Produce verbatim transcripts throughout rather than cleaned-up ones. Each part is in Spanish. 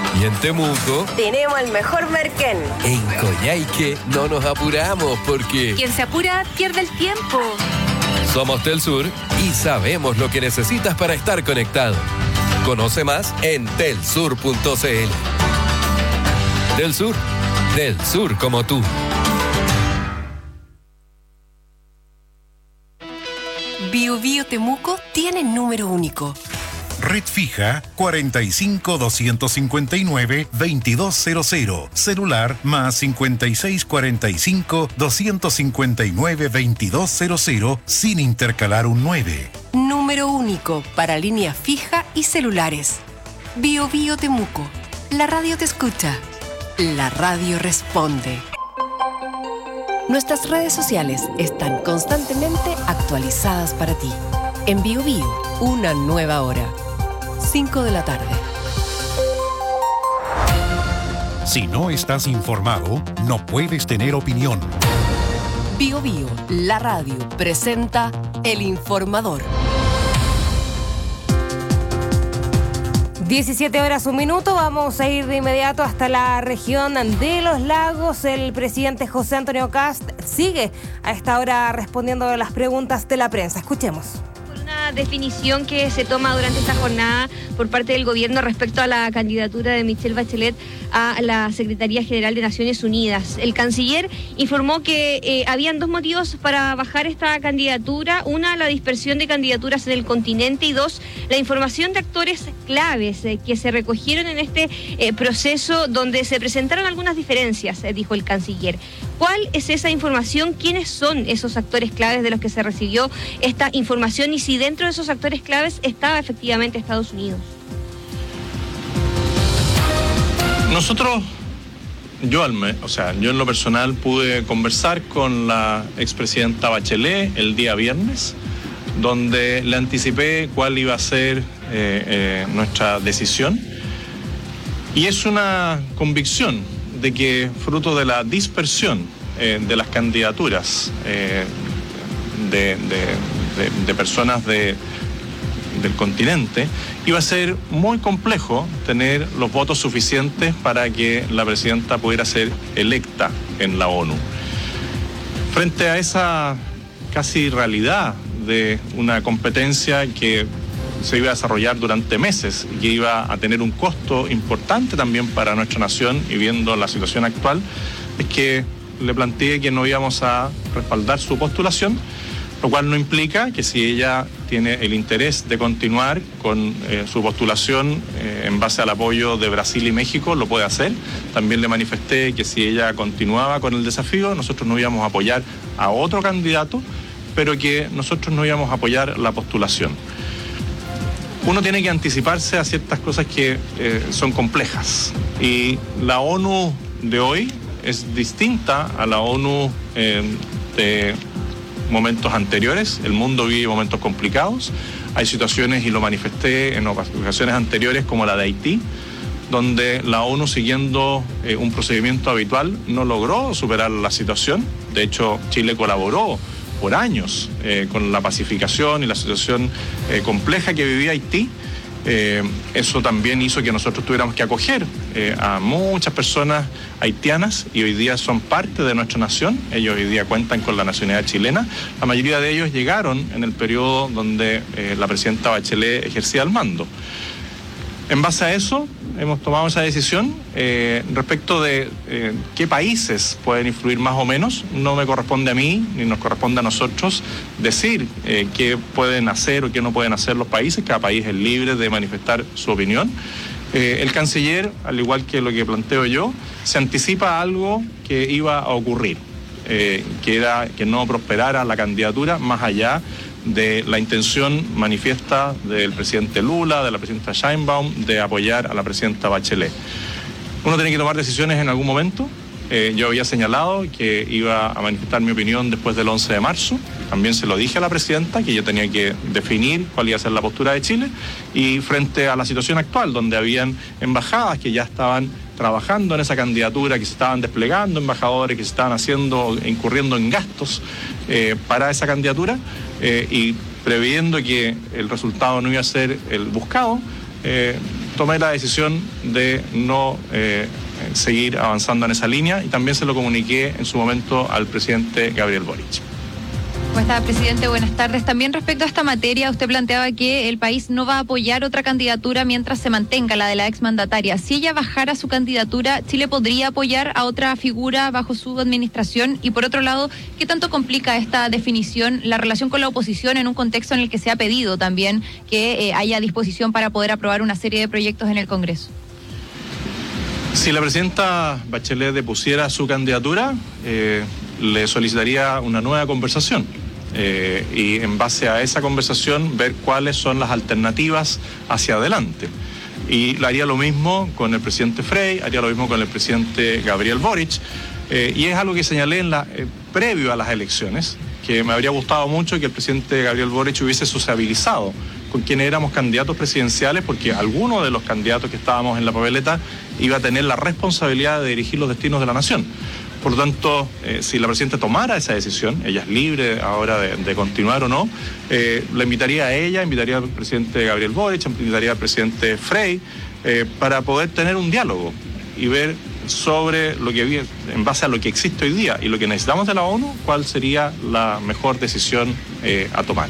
Y en Temuco tenemos el mejor merquén. En Coyhaique no nos apuramos porque quien se apura pierde el tiempo. Somos Telsur y sabemos lo que necesitas para estar conectado. Conoce más en telsur punto c l. Telsur, del sur como tú. Bio Bio Temuco tiene número único. Red fija cuarenta y cinco, doscientos cincuenta y nueve, veintidós cero cero. Celular más cincuenta y seis, cuarenta y cinco, doscientos cincuenta y nueve, veintidós cero cero sin intercalar un nueve. Número único para línea fija y celulares. Bio Bio Temuco. La radio te escucha. La radio responde. Nuestras redes sociales están constantemente actualizadas para ti. En Bio Bio, una nueva hora. cinco de la tarde. Si no estás informado, no puedes tener opinión. Bio Bio, la radio, presenta El Informador. diecisiete horas, un minuto. Vamos a ir de inmediato hasta la región de Los Lagos. El presidente José Antonio Kast sigue a esta hora respondiendo a las preguntas de la prensa. Escuchemos. Definición que se toma durante esta jornada por parte del gobierno respecto a la candidatura de Michelle Bachelet a la Secretaría General de Naciones Unidas. El canciller informó que eh, habían dos motivos para bajar esta candidatura: una, la dispersión de candidaturas en el continente, y dos, la información de actores claves eh, que se recogieron en este eh, proceso, donde se presentaron algunas diferencias, eh, dijo el canciller. ¿Cuál es esa información? ¿Quiénes son esos actores claves de los que se recibió esta información? Y si dentro de esos actores claves estaba efectivamente Estados Unidos. Nosotros, yo al me, o sea, yo en lo personal pude conversar con la expresidenta Bachelet el día viernes, donde le anticipé cuál iba a ser eh, eh, nuestra decisión. Y es una convicción de que, fruto de la dispersión eh, de las candidaturas eh, de, de, de, de personas de, del continente, iba a ser muy complejo tener los votos suficientes para que la presidenta pudiera ser electa en la ONU. Frente a esa casi realidad de una competencia que se iba a desarrollar durante meses y que iba a tener un costo importante también para nuestra nación, y viendo la situación actual, es que le planteé que no íbamos a respaldar su postulación, lo cual no implica que si ella tiene el interés de continuar con eh, su postulación eh, en base al apoyo de Brasil y México, lo puede hacer. También le manifesté que si ella continuaba con el desafío, nosotros no íbamos a apoyar a otro candidato, pero que nosotros no íbamos a apoyar la postulación. Uno tiene que anticiparse a ciertas cosas que eh, son complejas, y la ONU de hoy es distinta a la ONU eh, de momentos anteriores. El mundo vive momentos complicados. Hay situaciones, y lo manifesté en ocasiones anteriores, como la de Haití, donde la ONU, siguiendo eh, un procedimiento habitual, no logró superar la situación. De hecho, Chile colaboró por años eh, con la pacificación y la situación eh, compleja que vivía Haití. Eh, eso también hizo que nosotros tuviéramos que acoger eh, a muchas personas haitianas, y hoy día son parte de nuestra nación. Ellos hoy día cuentan con la nacionalidad chilena. La mayoría de ellos llegaron en el periodo donde eh, la presidenta Bachelet ejercía el mando. En base a eso, hemos tomado esa decisión. Eh, respecto de eh, qué países pueden influir más o menos, no me corresponde a mí, ni nos corresponde a nosotros decir eh, qué pueden hacer o qué no pueden hacer los países. Cada país es libre de manifestar su opinión. Eh, el canciller, al igual que lo que planteo yo, se anticipa a algo que iba a ocurrir, eh, que era que no prosperara la candidatura, más allá de la intención manifiesta del presidente Lula, de la presidenta Sheinbaum, de apoyar a la presidenta Bachelet. Uno tiene que tomar decisiones en algún momento. Eh, yo había señalado que iba a manifestar mi opinión después del once de marzo. También se lo dije a la presidenta, que yo tenía que definir cuál iba a ser la postura de Chile. Y frente a la situación actual, donde habían embajadas que ya estaban trabajando en esa candidatura, que se estaban desplegando embajadores, que se estaban haciendo, incurriendo en gastos eh, para esa candidatura, eh, y previendo que el resultado no iba a ser el buscado, eh, tomé la decisión de no eh, seguir avanzando en esa línea y también se lo comuniqué en su momento al presidente Gabriel Boric. ¿Cómo está, presidente? Buenas tardes. También respecto a esta materia, usted planteaba que el país no va a apoyar otra candidatura mientras se mantenga la de la exmandataria. Si ella bajara su candidatura, ¿Chile podría apoyar a otra figura bajo su administración? Y por otro lado, ¿qué tanto complica esta definición la relación con la oposición en un contexto en el que se ha pedido también que eh, haya disposición para poder aprobar una serie de proyectos en el Congreso? Si la presidenta Bachelet depusiera su candidatura, eh, le solicitaría una nueva conversación eh, y en base a esa conversación ver cuáles son las alternativas hacia adelante. Y haría lo mismo con el presidente Frey, haría lo mismo con el presidente Gabriel Boric, eh, y es algo que señalé en la, eh, previo a las elecciones, que me habría gustado mucho que el presidente Gabriel Boric hubiese sociabilizado con quienes éramos candidatos presidenciales, porque alguno de los candidatos que estábamos en la papeleta iba a tener la responsabilidad de dirigir los destinos de la nación. Por lo tanto, eh, si la presidenta tomara esa decisión, ella es libre ahora de, de continuar o no, eh, la invitaría a ella, invitaría al presidente Gabriel Boric, invitaría al presidente Frey, eh, para poder tener un diálogo y ver sobre lo que, en base a lo que existe hoy día y lo que necesitamos de la ONU, cuál sería la mejor decisión eh, a tomar.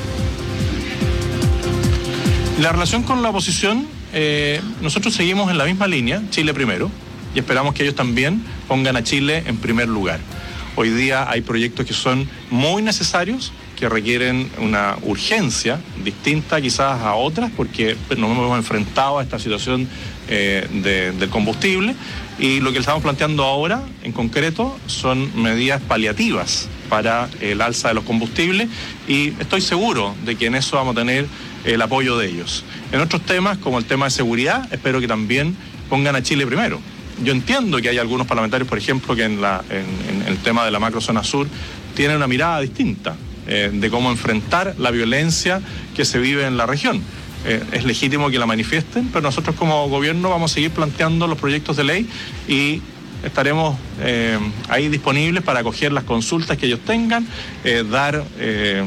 La relación con la oposición, eh, nosotros seguimos en la misma línea, Chile primero, y esperamos que ellos también pongan a Chile en primer lugar. Hoy día hay proyectos que son muy necesarios, que requieren una urgencia distinta quizás a otras, porque nos hemos enfrentado a esta situación eh, de, del combustible, y lo que estamos planteando ahora, en concreto, son medidas paliativas para el alza de los combustibles, y estoy seguro de que en eso vamos a tener el apoyo de ellos. En otros temas, como el tema de seguridad, espero que también pongan a Chile primero. Yo entiendo que hay algunos parlamentarios, por ejemplo, que en, la, en, en el tema de la macrozona sur tienen una mirada distinta eh, de cómo enfrentar la violencia que se vive en la región. Eh, es legítimo que la manifiesten, pero nosotros como gobierno vamos a seguir planteando los proyectos de ley y estaremos eh, ahí disponibles para acoger las consultas que ellos tengan, eh, dar, eh,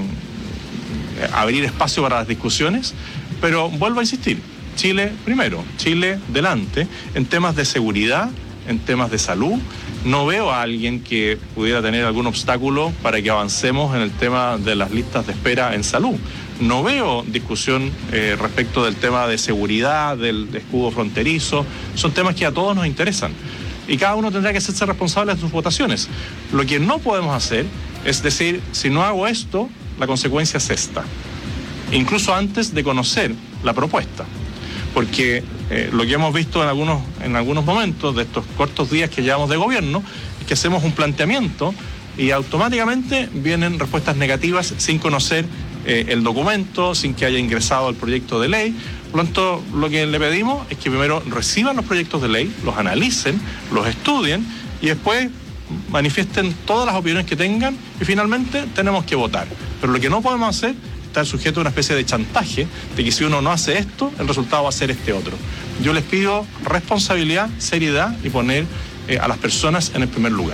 abrir espacio para las discusiones, pero vuelvo a insistir, Chile primero, Chile delante, en temas de seguridad, en temas de salud. No veo a alguien que pudiera tener algún obstáculo para que avancemos en el tema de las listas de espera en salud. No veo discusión eh, respecto del tema de seguridad, del escudo fronterizo. Son temas que a todos nos interesan. Y cada uno tendrá que hacerse responsable de sus votaciones. Lo que no podemos hacer es decir, si no hago esto, la consecuencia es esta. Incluso antes de conocer la propuesta. Porque eh, lo que hemos visto en algunos, en algunos momentos de estos cortos días que llevamos de gobierno es que hacemos un planteamiento y automáticamente vienen respuestas negativas sin conocer eh, el documento, sin que haya ingresado el proyecto de ley. Por lo tanto, lo que le pedimos es que primero reciban los proyectos de ley, los analicen, los estudien y después manifiesten todas las opiniones que tengan y finalmente tenemos que votar. Pero lo que no podemos hacer estar sujeto a una especie de chantaje de que si uno no hace esto, el resultado va a ser este otro. Yo les pido responsabilidad, seriedad y poner eh, a las personas en el primer lugar.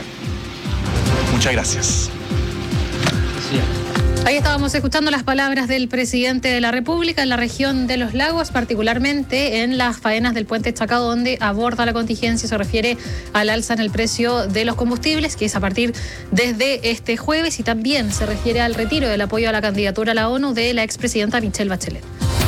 Muchas gracias. Ahí estábamos escuchando las palabras del presidente de la República en la región de Los Lagos, particularmente en las faenas del puente Chacao, donde aborda la contingencia y se refiere al alza en el precio de los combustibles, que es a partir desde este jueves, y también se refiere al retiro del apoyo a la candidatura a la ONU de la expresidenta Michelle Bachelet.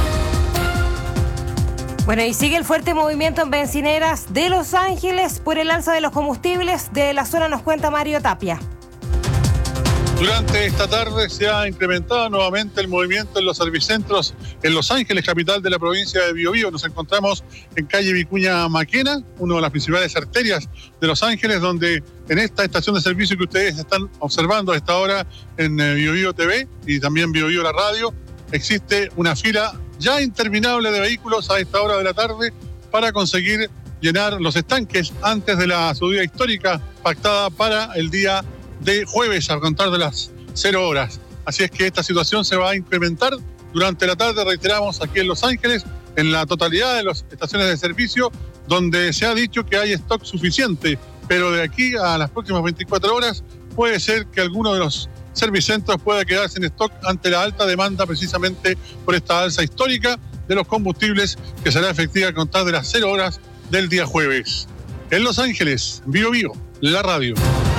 Bueno, y sigue el fuerte movimiento en bencineras de Los Ángeles por el alza de los combustibles. De la zona nos cuenta Mario Tapia. Durante esta tarde se ha incrementado nuevamente el movimiento en los servicentros en Los Ángeles, capital de la provincia de Biobío. Nos encontramos en calle Vicuña Maquena, una de las principales arterias de Los Ángeles, donde en esta estación de servicio que ustedes están observando a esta hora en Biobío T V y también Biobío la radio, existe una fila ya interminable de vehículos a esta hora de la tarde para conseguir llenar los estanques antes de la subida histórica pactada para el día de jueves a contar de las cero horas. Así es que esta situación se va a incrementar durante la tarde, reiteramos, aquí en Los Ángeles, en la totalidad de las estaciones de servicio, donde se ha dicho que hay stock suficiente, pero de aquí a las próximas veinticuatro horas puede ser que alguno de los servicentros pueda quedar sin stock ante la alta demanda precisamente por esta alza histórica de los combustibles que será efectiva a contar de las cero horas del día jueves. En Los Ángeles, Bio Bio, la radio.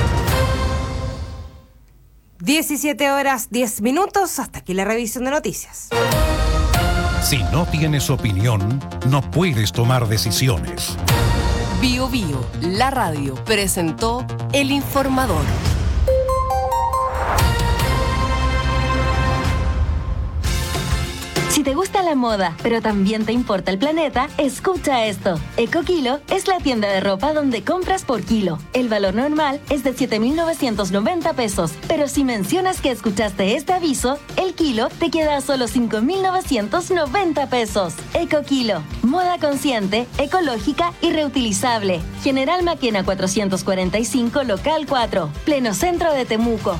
diecisiete horas diez minutos, hasta aquí la revisión de noticias. Si no tienes opinión, no puedes tomar decisiones. Bio Bio, la radio, presentó El Informador. Si te gusta la moda, pero también te importa el planeta, escucha esto. EcoKilo es la tienda de ropa donde compras por kilo. El valor normal es de siete mil novecientos noventa pesos, pero si mencionas que escuchaste este aviso, el kilo te queda a solo cinco mil novecientos noventa pesos. EcoKilo, moda consciente, ecológica y reutilizable. General Maquena cuatrocientos cuarenta y cinco, local cuatro, pleno centro de Temuco.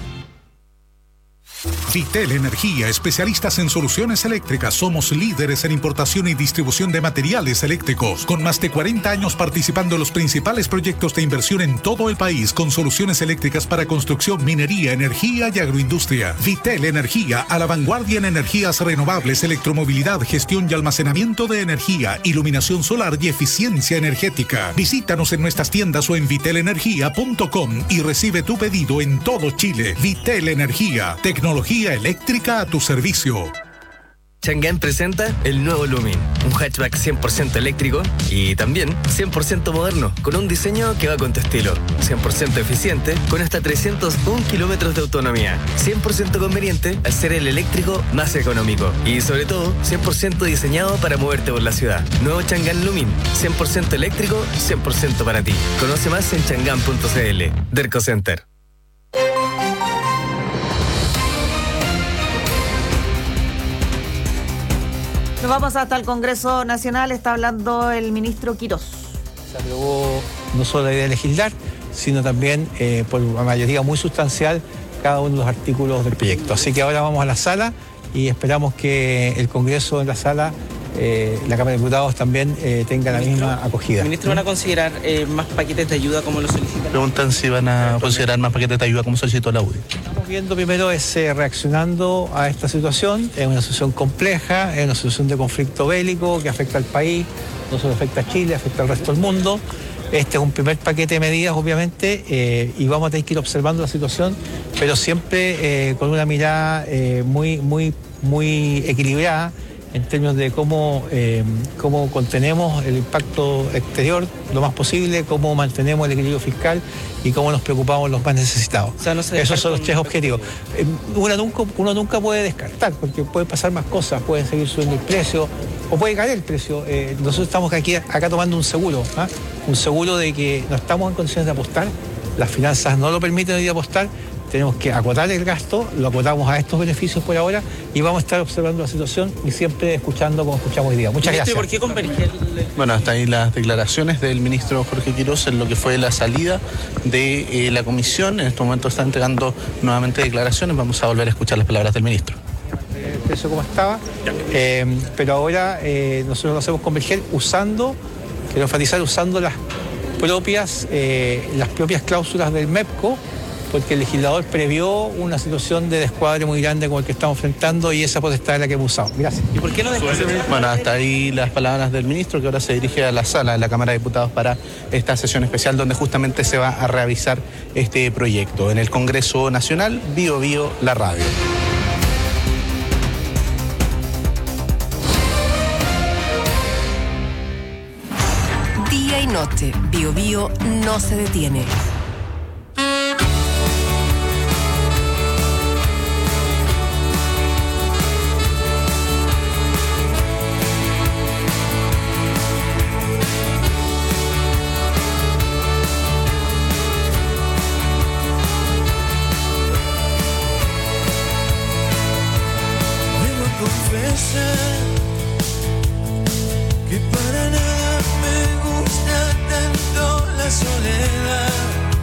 Vitel Energía, especialistas en soluciones eléctricas. Somos líderes en importación y distribución de materiales eléctricos, con más de cuarenta años participando en los principales proyectos de inversión en todo el país, con soluciones eléctricas para construcción, minería, energía y agroindustria. Vitel Energía, a la vanguardia en energías renovables, electromovilidad, gestión y almacenamiento de energía, iluminación solar y eficiencia energética. Visítanos en nuestras tiendas o en vitel energía punto com y recibe tu pedido en todo Chile. Vitel Energía, tecnología eléctrica a tu servicio. Chang'an presenta el nuevo Lumin, un hatchback cien por ciento eléctrico y también cien por ciento moderno, con un diseño que va con tu estilo, cien por ciento eficiente, con hasta trescientos un kilómetros de autonomía, cien por ciento conveniente al ser el eléctrico más económico y sobre todo cien por ciento diseñado para moverte por la ciudad. Nuevo Chang'an Lumin, cien por ciento eléctrico, cien por ciento para ti. Conoce más en chang'an punto cl. Derco Center. Nos vamos hasta el Congreso Nacional, está hablando el ministro Quirós. Se aprobó no solo la idea de legislar, sino también eh, por una mayoría muy sustancial cada uno de los artículos del proyecto. Así que ahora vamos a la sala y esperamos que el Congreso en la sala, eh, la Cámara de Diputados también eh, tenga la Ministro, misma acogida. ¿Ministro, van a considerar eh, más paquetes de ayuda como lo solicitan? Preguntan si van a considerar más paquetes de ayuda como solicitó la U D I. Estamos viendo primero es eh, reaccionando a esta situación. Es una situación compleja, es una situación de conflicto bélico que afecta al país, no solo afecta a Chile, afecta al resto del mundo. Este es un primer paquete de medidas, obviamente, eh, y vamos a tener que ir observando la situación, pero siempre eh, con una mirada eh, muy, muy, muy equilibrada en términos de cómo, eh, cómo contenemos el impacto exterior lo más posible, cómo mantenemos el equilibrio fiscal y cómo nos preocupamos de los más necesitados. O sea, no se Esos son los tres objetivos. Eh, uno, nunca, uno nunca puede descartar, porque pueden pasar más cosas, pueden seguir subiendo el precio o puede caer el precio. Eh, nosotros estamos aquí acá tomando un seguro, ¿ah? un seguro de que no estamos en condiciones de apostar, las finanzas no lo permiten hoy de apostar. Tenemos que acotar el gasto, lo acotamos a estos beneficios por ahora y vamos a estar observando la situación y siempre escuchando como escuchamos hoy día. Muchas gracias. ¿Por qué converger? Bueno, hasta ahí las declaraciones del ministro Jorge Quirós en lo que fue la salida de eh, la comisión. En este momento está entregando nuevamente declaraciones. Vamos a volver a escuchar las palabras del ministro. El precio como estaba, eh, pero ahora eh, nosotros lo hacemos converger usando, quiero enfatizar, usando las propias, eh, las propias cláusulas del MEPCO, porque el legislador previó una situación de descuadre muy grande como el que estamos enfrentando y esa potestad es la que hemos usado. Gracias. ¿Y por qué no después? Bueno, hasta ahí las palabras del ministro, que ahora se dirige a la sala de la Cámara de Diputados para esta sesión especial donde justamente se va a revisar este proyecto. En el Congreso Nacional, Bio Bio, la radio. Día y noche, Bio Bio no se detiene. Que para nada me gusta tanto la soledad.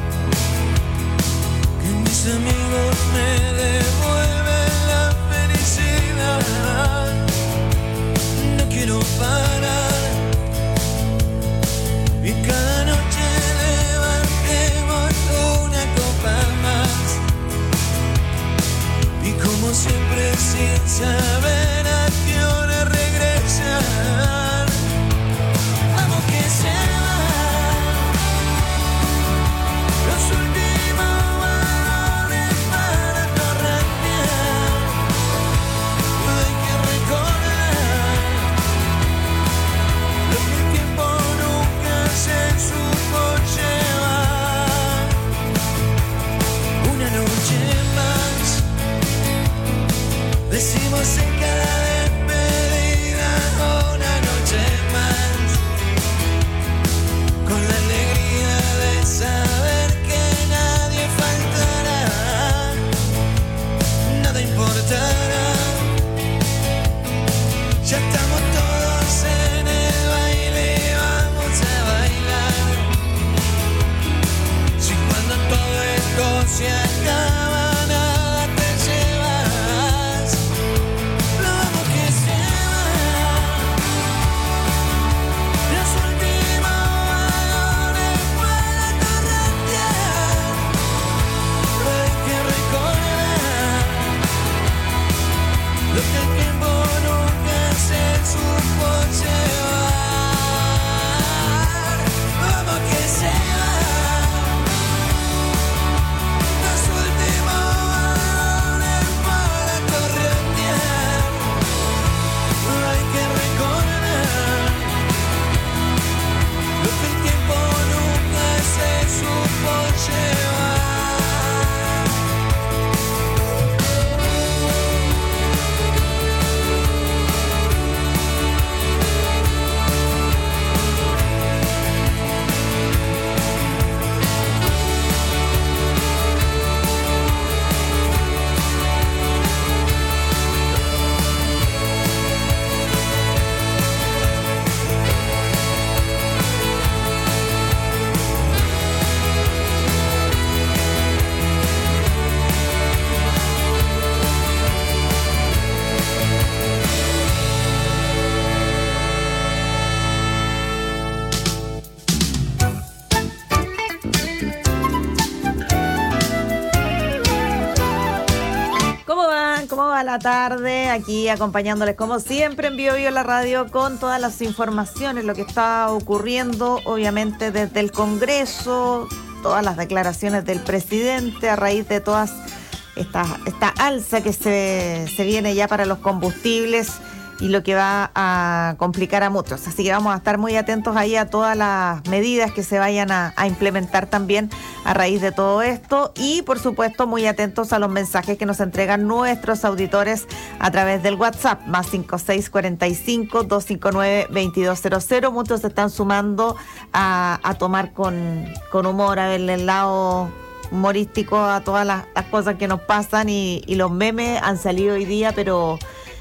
¿Cómo va la tarde? Aquí acompañándoles como siempre en Bio Bio la radio con todas las informaciones, lo que está ocurriendo obviamente desde el Congreso, todas las declaraciones del presidente a raíz de todas esta, esta alza que se, se viene ya para los combustibles y lo que va a complicar a muchos. Así que vamos a estar muy atentos ahí a todas las medidas que se vayan a, a implementar también a raíz de todo esto y por supuesto muy atentos a los mensajes que nos entregan nuestros auditores a través del WhatsApp más cinco seis cuatro cinco, dos cinco nueve, dos dos cero cero. Muchos se están sumando a, a tomar con, con humor, a verle el lado humorístico a todas las, las cosas que nos pasan y, y los memes han salido hoy día, pero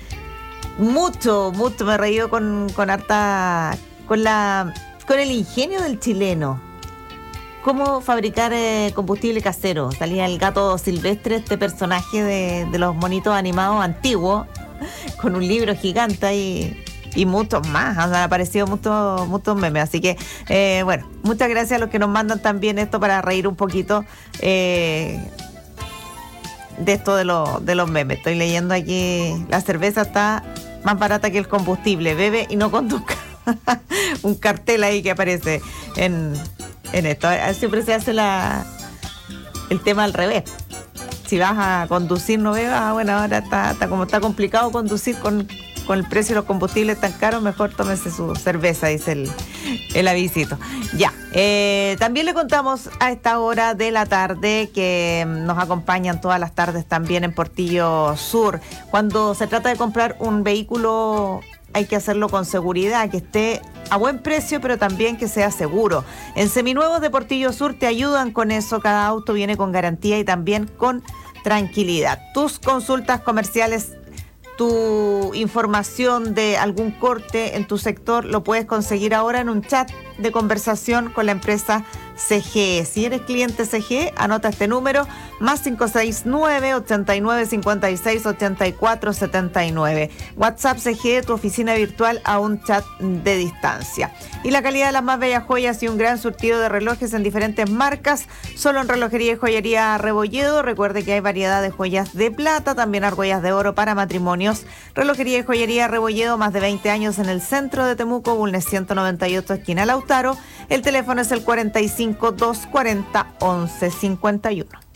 mucho, mucho me he reído con, con harta, con la, con el ingenio del chileno. Cómo fabricar eh, combustible casero. Salía el gato silvestre, este personaje de, de los monitos animados antiguos, con un libro gigante ahí y muchos más. Han aparecido muchos, muchos memes. Así que, eh, bueno, muchas gracias a los que nos mandan también esto para reír un poquito eh, de esto de, lo, de los memes. Estoy leyendo aquí, la cerveza está más barata que el combustible, bebe y no conduzca. Un cartel ahí que aparece en, en esto. Siempre se hace la, el tema al revés. Si vas a conducir, no bebas. Ah, bueno, ahora está, está como está complicado conducir con, con el precio de los combustibles tan caros, mejor tómese su cerveza, dice el, el avisito. Ya, eh, también le contamos a esta hora de la tarde que nos acompañan todas las tardes también en Portillo Sur. Cuando se trata de comprar un vehículo hay que hacerlo con seguridad, que esté a buen precio, pero también que sea seguro. En Seminuevos de Portillo Sur te ayudan con eso. Cada auto viene con garantía y también con tranquilidad. Tus consultas comerciales, tu información de algún corte en tu sector lo puedes conseguir ahora en un chat de conversación con la empresa C G E. Si eres cliente C G E, anota este número, más cinco seis nueve, ochenta y nueve, cincuenta y seis, ochenta y cuatro, setenta y nueve. WhatsApp C G E, tu oficina virtual a un chat de distancia. Y la calidad de las más bellas joyas y un gran surtido de relojes en diferentes marcas, solo en Relojería y Joyería Rebolledo. Recuerde que hay variedad de joyas de plata, también argollas de oro para matrimonios. Relojería y Joyería Rebolledo, más de veinte años en el centro de Temuco, Bulnes ciento noventa y ocho, esquina Lautaro. El teléfono es el cuarenta y cinco, doscientos cuarenta, once cincuenta y uno.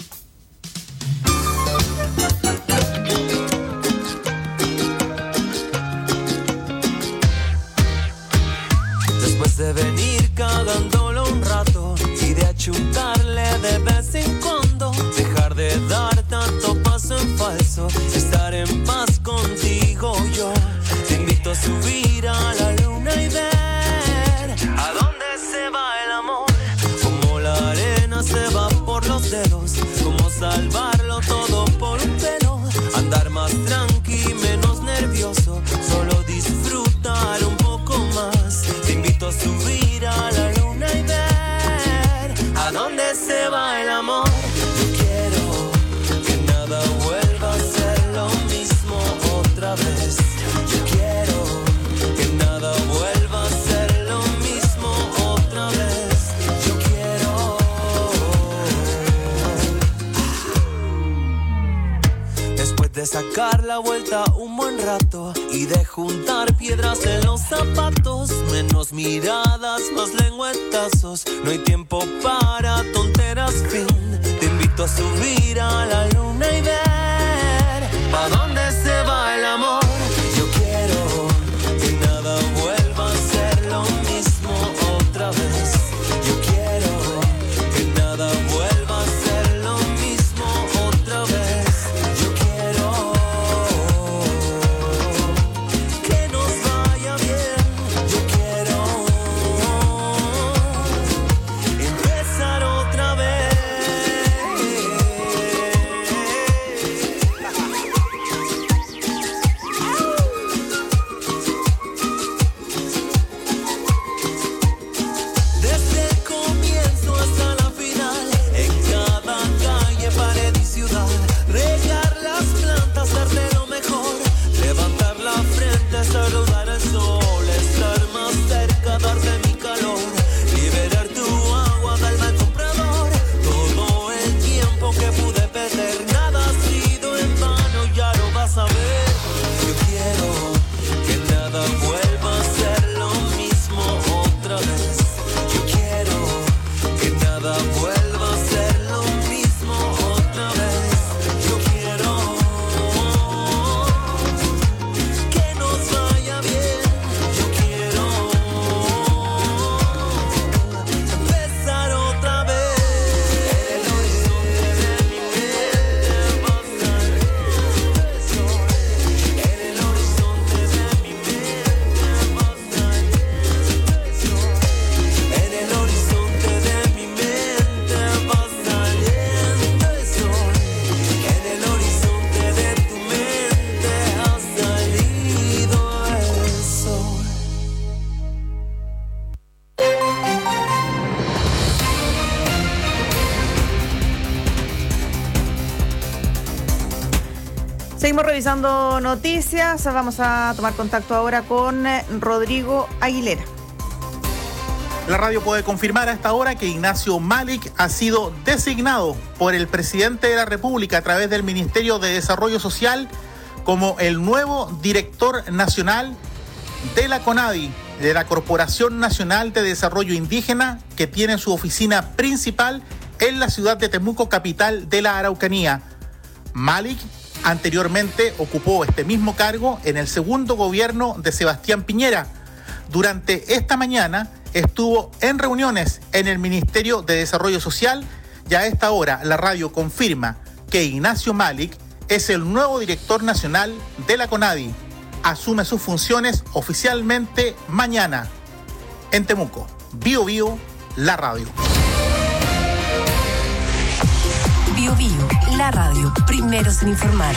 Después de venir cagándolo un rato y de achuntarle de vez en cuando, dejar de dar tanto paso en falso, estar en paz contigo yo. Te invito a subir a la luna y ver a dónde se va el amor. Como la arena se va por los dedos, como salvarlo todo por un pelo. Andar más tranqui, menos nervioso, solo disfrutar un poco más. Te invito a subir a la luna y ver a dónde se va el amor. Yo quiero que nada vuelva a ser lo mismo otra vez. Yo quiero que nada vuelva a ser lo mismo otra vez. Yo quiero. Después de sacar la vuelta un buen rato y de juntar piedras en los zapatos, menos miradas, más lengüetazos, no hay tiempo para tonteras, fin. Te invito a subir a la luna y ver ¿a dónde se va el amor? Yo quiero que nada vuelva a ser lo mismo otra vez. Yo quiero que nada vuelva Seguimos revisando noticias. Vamos a tomar contacto ahora con Rodrigo Aguilera. La radio puede confirmar a esta hora que Ignacio Malik ha sido designado por el presidente de la República a través del Ministerio de Desarrollo Social como el nuevo director nacional de la CONADI, de la Corporación Nacional de Desarrollo Indígena, que tiene su oficina principal en la ciudad de Temuco, capital de la Araucanía. Malik anteriormente ocupó este mismo cargo en el segundo gobierno de Sebastián Piñera. Durante esta mañana estuvo en reuniones en el Ministerio de Desarrollo Social y a esta hora la radio confirma que Ignacio Malik es el nuevo director nacional de la CONADI. Asume sus funciones oficialmente mañana. En Temuco, Bio Bio, la radio. Bio Bio, la radio, primeros en informar.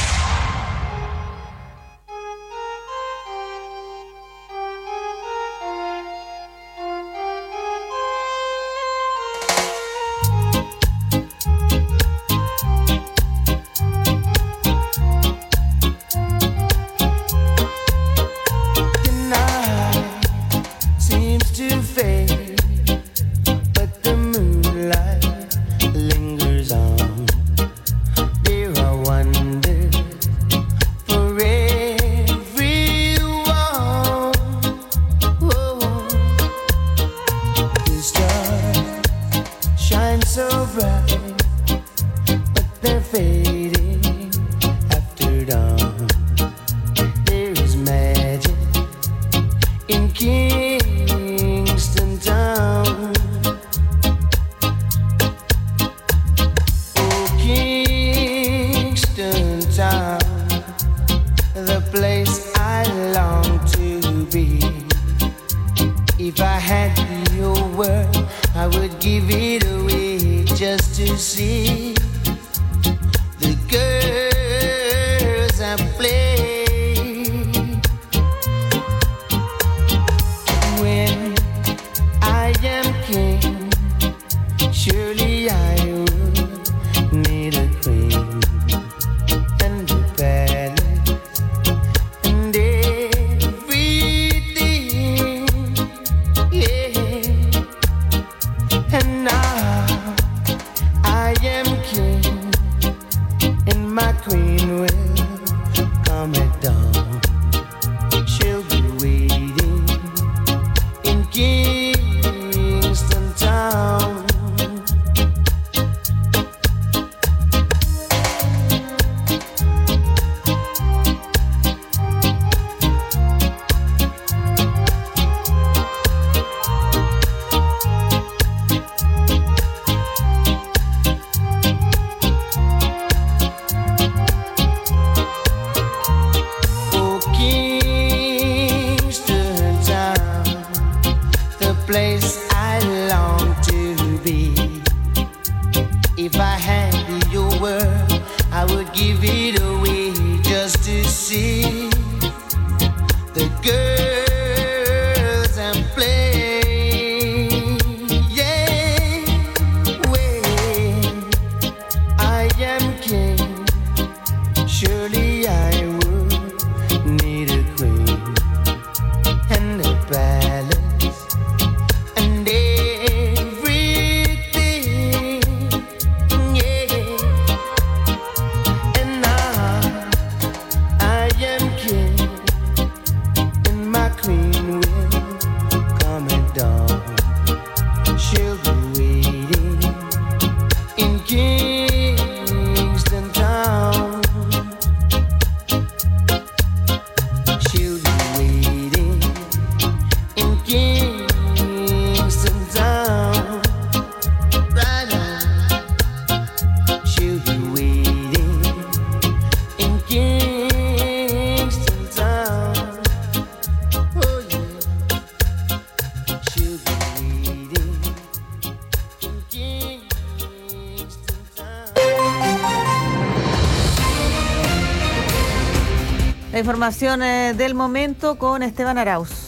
La información eh, del momento con Esteban Arauz.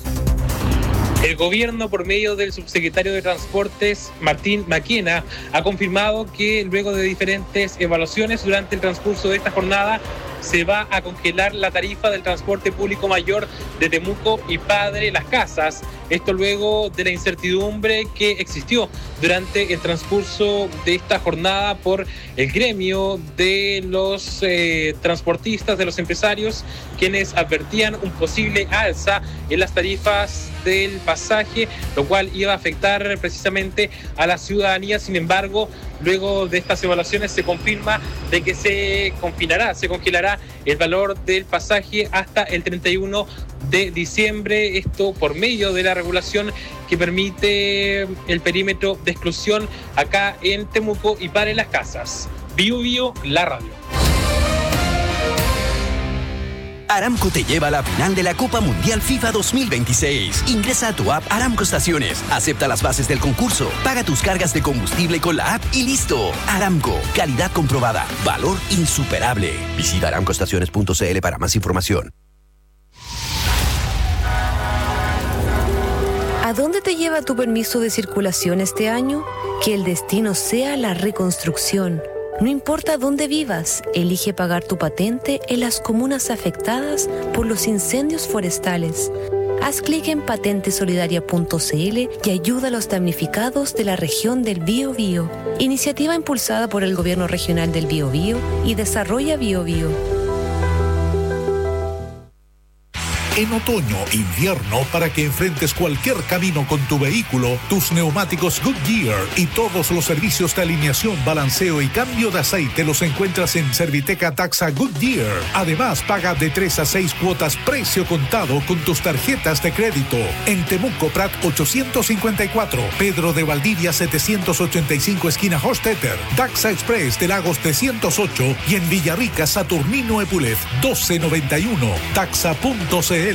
El gobierno, por medio del subsecretario de Transportes, Martín Maquena, ha confirmado que luego de diferentes evaluaciones durante el transcurso de esta jornada se va a congelar la tarifa del transporte público mayor de Temuco y Padre Las Casas. Esto luego de la incertidumbre que existió durante el transcurso de esta jornada por el gremio de los eh, transportistas, de los empresarios, quienes advertían un posible alza en las tarifas del pasaje, lo cual iba a afectar precisamente a la ciudadanía. Sin embargo, luego de estas evaluaciones se confirma de que se confinará, se congelará el valor del pasaje hasta el treinta y uno de diciembre, esto por medio de la regulación que permite el perímetro de exclusión acá en Temuco y Padre Las Casas. Bio Bio, la radio. Aramco te lleva a la final de la Copa Mundial FIFA dos mil veintiséis. Ingresa a tu app Aramco Estaciones, acepta las bases del concurso, paga tus cargas de combustible con la app y listo. Aramco, calidad comprobada, valor insuperable. Visita aramco estaciones punto c l para más información. ¿A dónde te lleva tu permiso de circulación este año? Que el destino sea la reconstrucción. No importa dónde vivas, elige pagar tu patente en las comunas afectadas por los incendios forestales. Haz clic en patente solidaria punto c l y ayuda a los damnificados de la región del Biobío. Iniciativa impulsada por el Gobierno Regional del Biobío y Desarrolla Biobío. En otoño, invierno, para que enfrentes cualquier camino con tu vehículo, tus neumáticos Goodyear y todos los servicios de alineación, balanceo y cambio de aceite los encuentras en Serviteca Taxa Goodyear. Además, paga de tres a seis cuotas precio contado con tus tarjetas de crédito. En Temuco Prat ochocientos cincuenta y cuatro, Pedro de Valdivia setecientos ochenta y cinco esquina Hostetter, Taxa Express de Lagos trescientos ocho y en Villarrica Saturnino Epulef doce noventa y uno, taxa punto c l.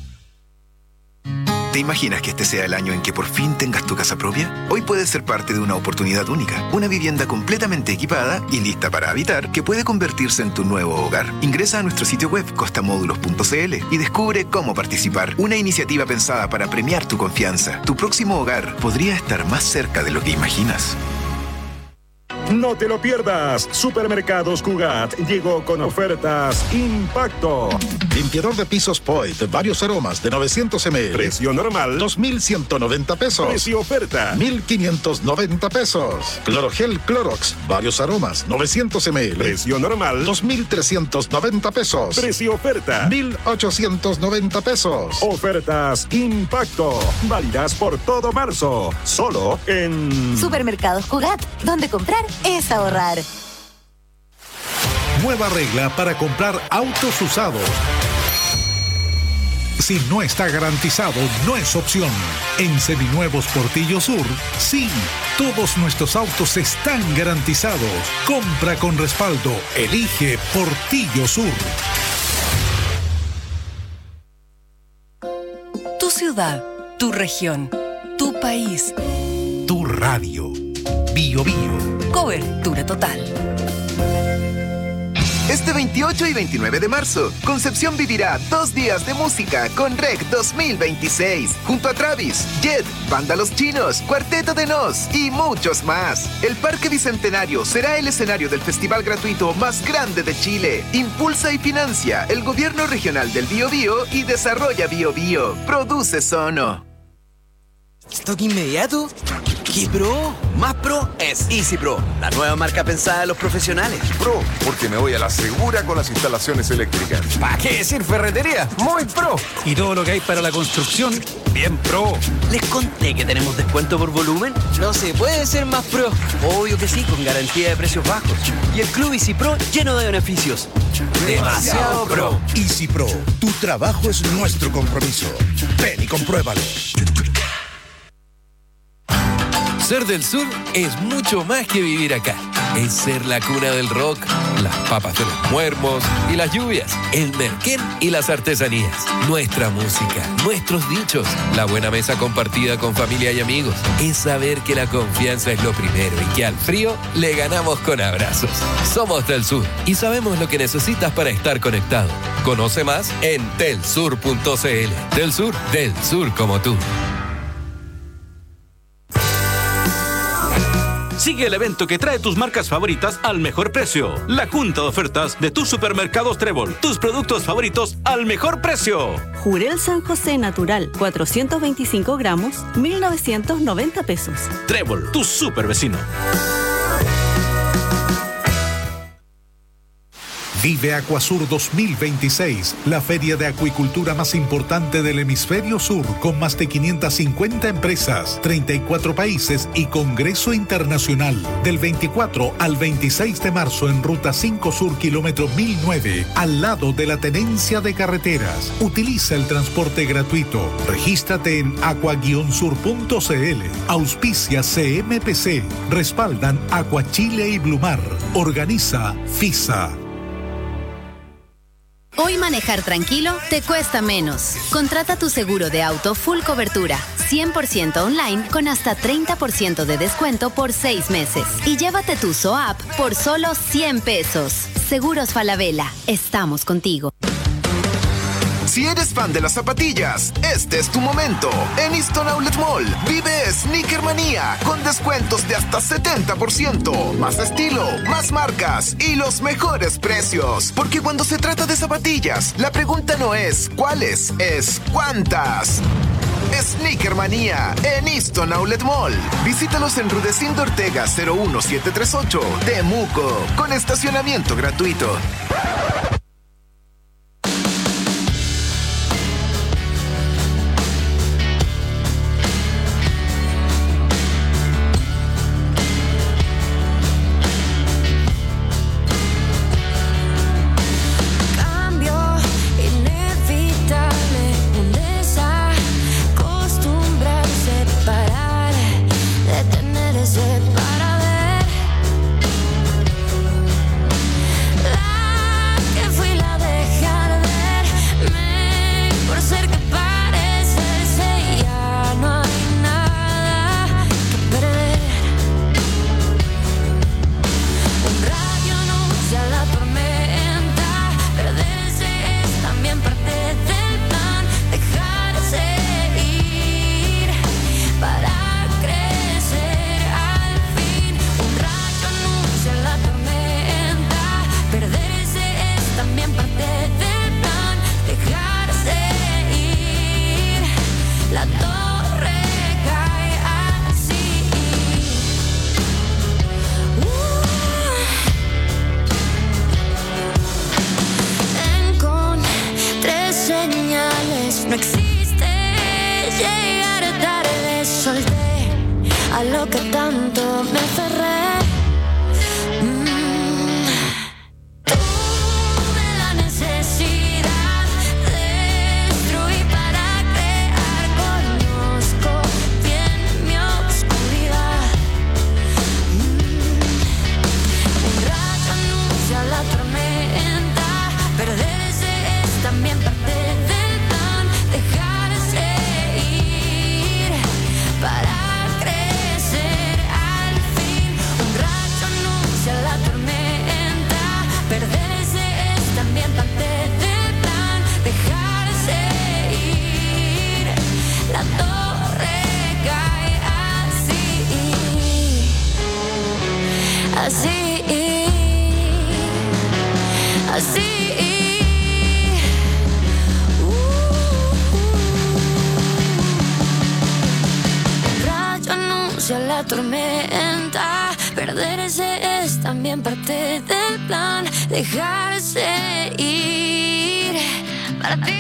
¿Te imaginas que este sea el año en que por fin tengas tu casa propia? Hoy puedes ser parte de una oportunidad única, una vivienda completamente equipada y lista para habitar que puede convertirse en tu nuevo hogar. Ingresa a nuestro sitio web costamódulos punto c l y descubre cómo participar. Una iniciativa pensada para premiar tu confianza. Tu próximo hogar podría estar más cerca de lo que imaginas. No te lo pierdas. Supermercados Cugat llegó con ofertas Impacto. Limpiador de pisos Poit, varios aromas de novecientos mililitros. Precio normal dos mil ciento noventa pesos. Precio oferta mil quinientos noventa pesos. Clorogel Clorox, varios aromas, novecientos mililitros. Precio normal dos mil trescientos noventa pesos. Precio oferta mil ochocientos noventa pesos. Ofertas Impacto, válidas por todo marzo. Solo en Supermercados Cugat, donde comprar es ahorrar. Nueva regla para comprar autos usados. Si no está garantizado, no es opción. En Seminuevos Portillo Sur, sí, todos nuestros autos están garantizados. Compra con respaldo. Elige Portillo Sur. Tu ciudad, tu región, tu país, tu radio. Bio Bio. Cobertura total. Este veintiocho y veintinueve de marzo, Concepción vivirá dos días de música con R E C dos mil veintiséis, junto a Travis, Jet, Banda Los Chinos, Cuarteto de Nos y muchos más. El Parque Bicentenario será el escenario del festival gratuito más grande de Chile. Impulsa y financia el Gobierno Regional del Biobío y Desarrolla Biobío. Produce Sono. ¿Stock inmediato? ¿Qué pro? Más pro es Easy Pro, la nueva marca pensada en los profesionales. Pro, porque me voy a la segura con las instalaciones eléctricas. ¿Para qué decir ferretería? Muy pro. Y todo lo que hay para la construcción, bien pro. ¿Les conté que tenemos descuento por volumen? No se puede ser más pro. Obvio que sí, con garantía de precios bajos. Y el Club Easy Pro lleno de beneficios. Demasiado pro. Easy Pro, tu trabajo es nuestro compromiso. Ven y compruébalo. Ser del sur es mucho más que vivir acá. Es ser la cuna del rock, las papas de los muermos y las lluvias, el merquén y las artesanías, nuestra música, nuestros dichos, la buena mesa compartida con familia y amigos. Es saber que la confianza es lo primero y que al frío le ganamos con abrazos. Somos del sur y sabemos lo que necesitas para estar conectado. Conoce más en telsur punto c l. Del sur, del sur como tú. Sigue el evento que trae tus marcas favoritas al mejor precio. La junta de ofertas de tus supermercados Trébol. Tus productos favoritos al mejor precio. Jurel San José Natural, cuatrocientos veinticinco gramos, mil novecientos noventa pesos. Trébol, tu super vecino. Vive Acuasur dos mil veintiséis, la feria de acuicultura más importante del hemisferio sur, con más de quinientas cincuenta empresas, treinta y cuatro países y congreso internacional. Del veinticuatro al veintiséis de marzo en Ruta cinco Sur, kilómetro mil nueve, al lado de la Tenencia de Carreteras. Utiliza el transporte gratuito. Regístrate en aqua guion sur punto c l. Auspicia C M P C. Respaldan Acuachile y Blumar. Organiza FISA. Hoy manejar tranquilo te cuesta menos. Contrata tu seguro de auto full cobertura, cien por ciento online con hasta treinta por ciento de descuento por seis meses. Y llévate tu S O A P por solo cien pesos. Seguros Falabella, estamos contigo. Si eres fan de las zapatillas, este es tu momento. En Easton Outlet Mall vive Sneakermanía con descuentos de hasta setenta por ciento. Más estilo, más marcas y los mejores precios. Porque cuando se trata de zapatillas, la pregunta no es ¿cuáles? Es ¿cuántas? Sneakermanía en Easton Outlet Mall. Visítalos en Rudecindo Ortega cero uno siete tres ocho, Temuco, con estacionamiento gratuito. Para ver la que fui la no existe llegar tarde, solté a lo que tanto me aferré. Mm. Tuve la necesidad de destruir para crear, conozco bien mi oscuridad. Mm. Un rayo anuncia la tormenta, perderse es también parte del plan, dejarse ir para crecer al fin. Un rayo anuncia la tormenta, perderse es también parte del plan, dejarse ir. La torre cae así, así, así. La tormenta, perderse es también parte del plan, dejarse ir para ti.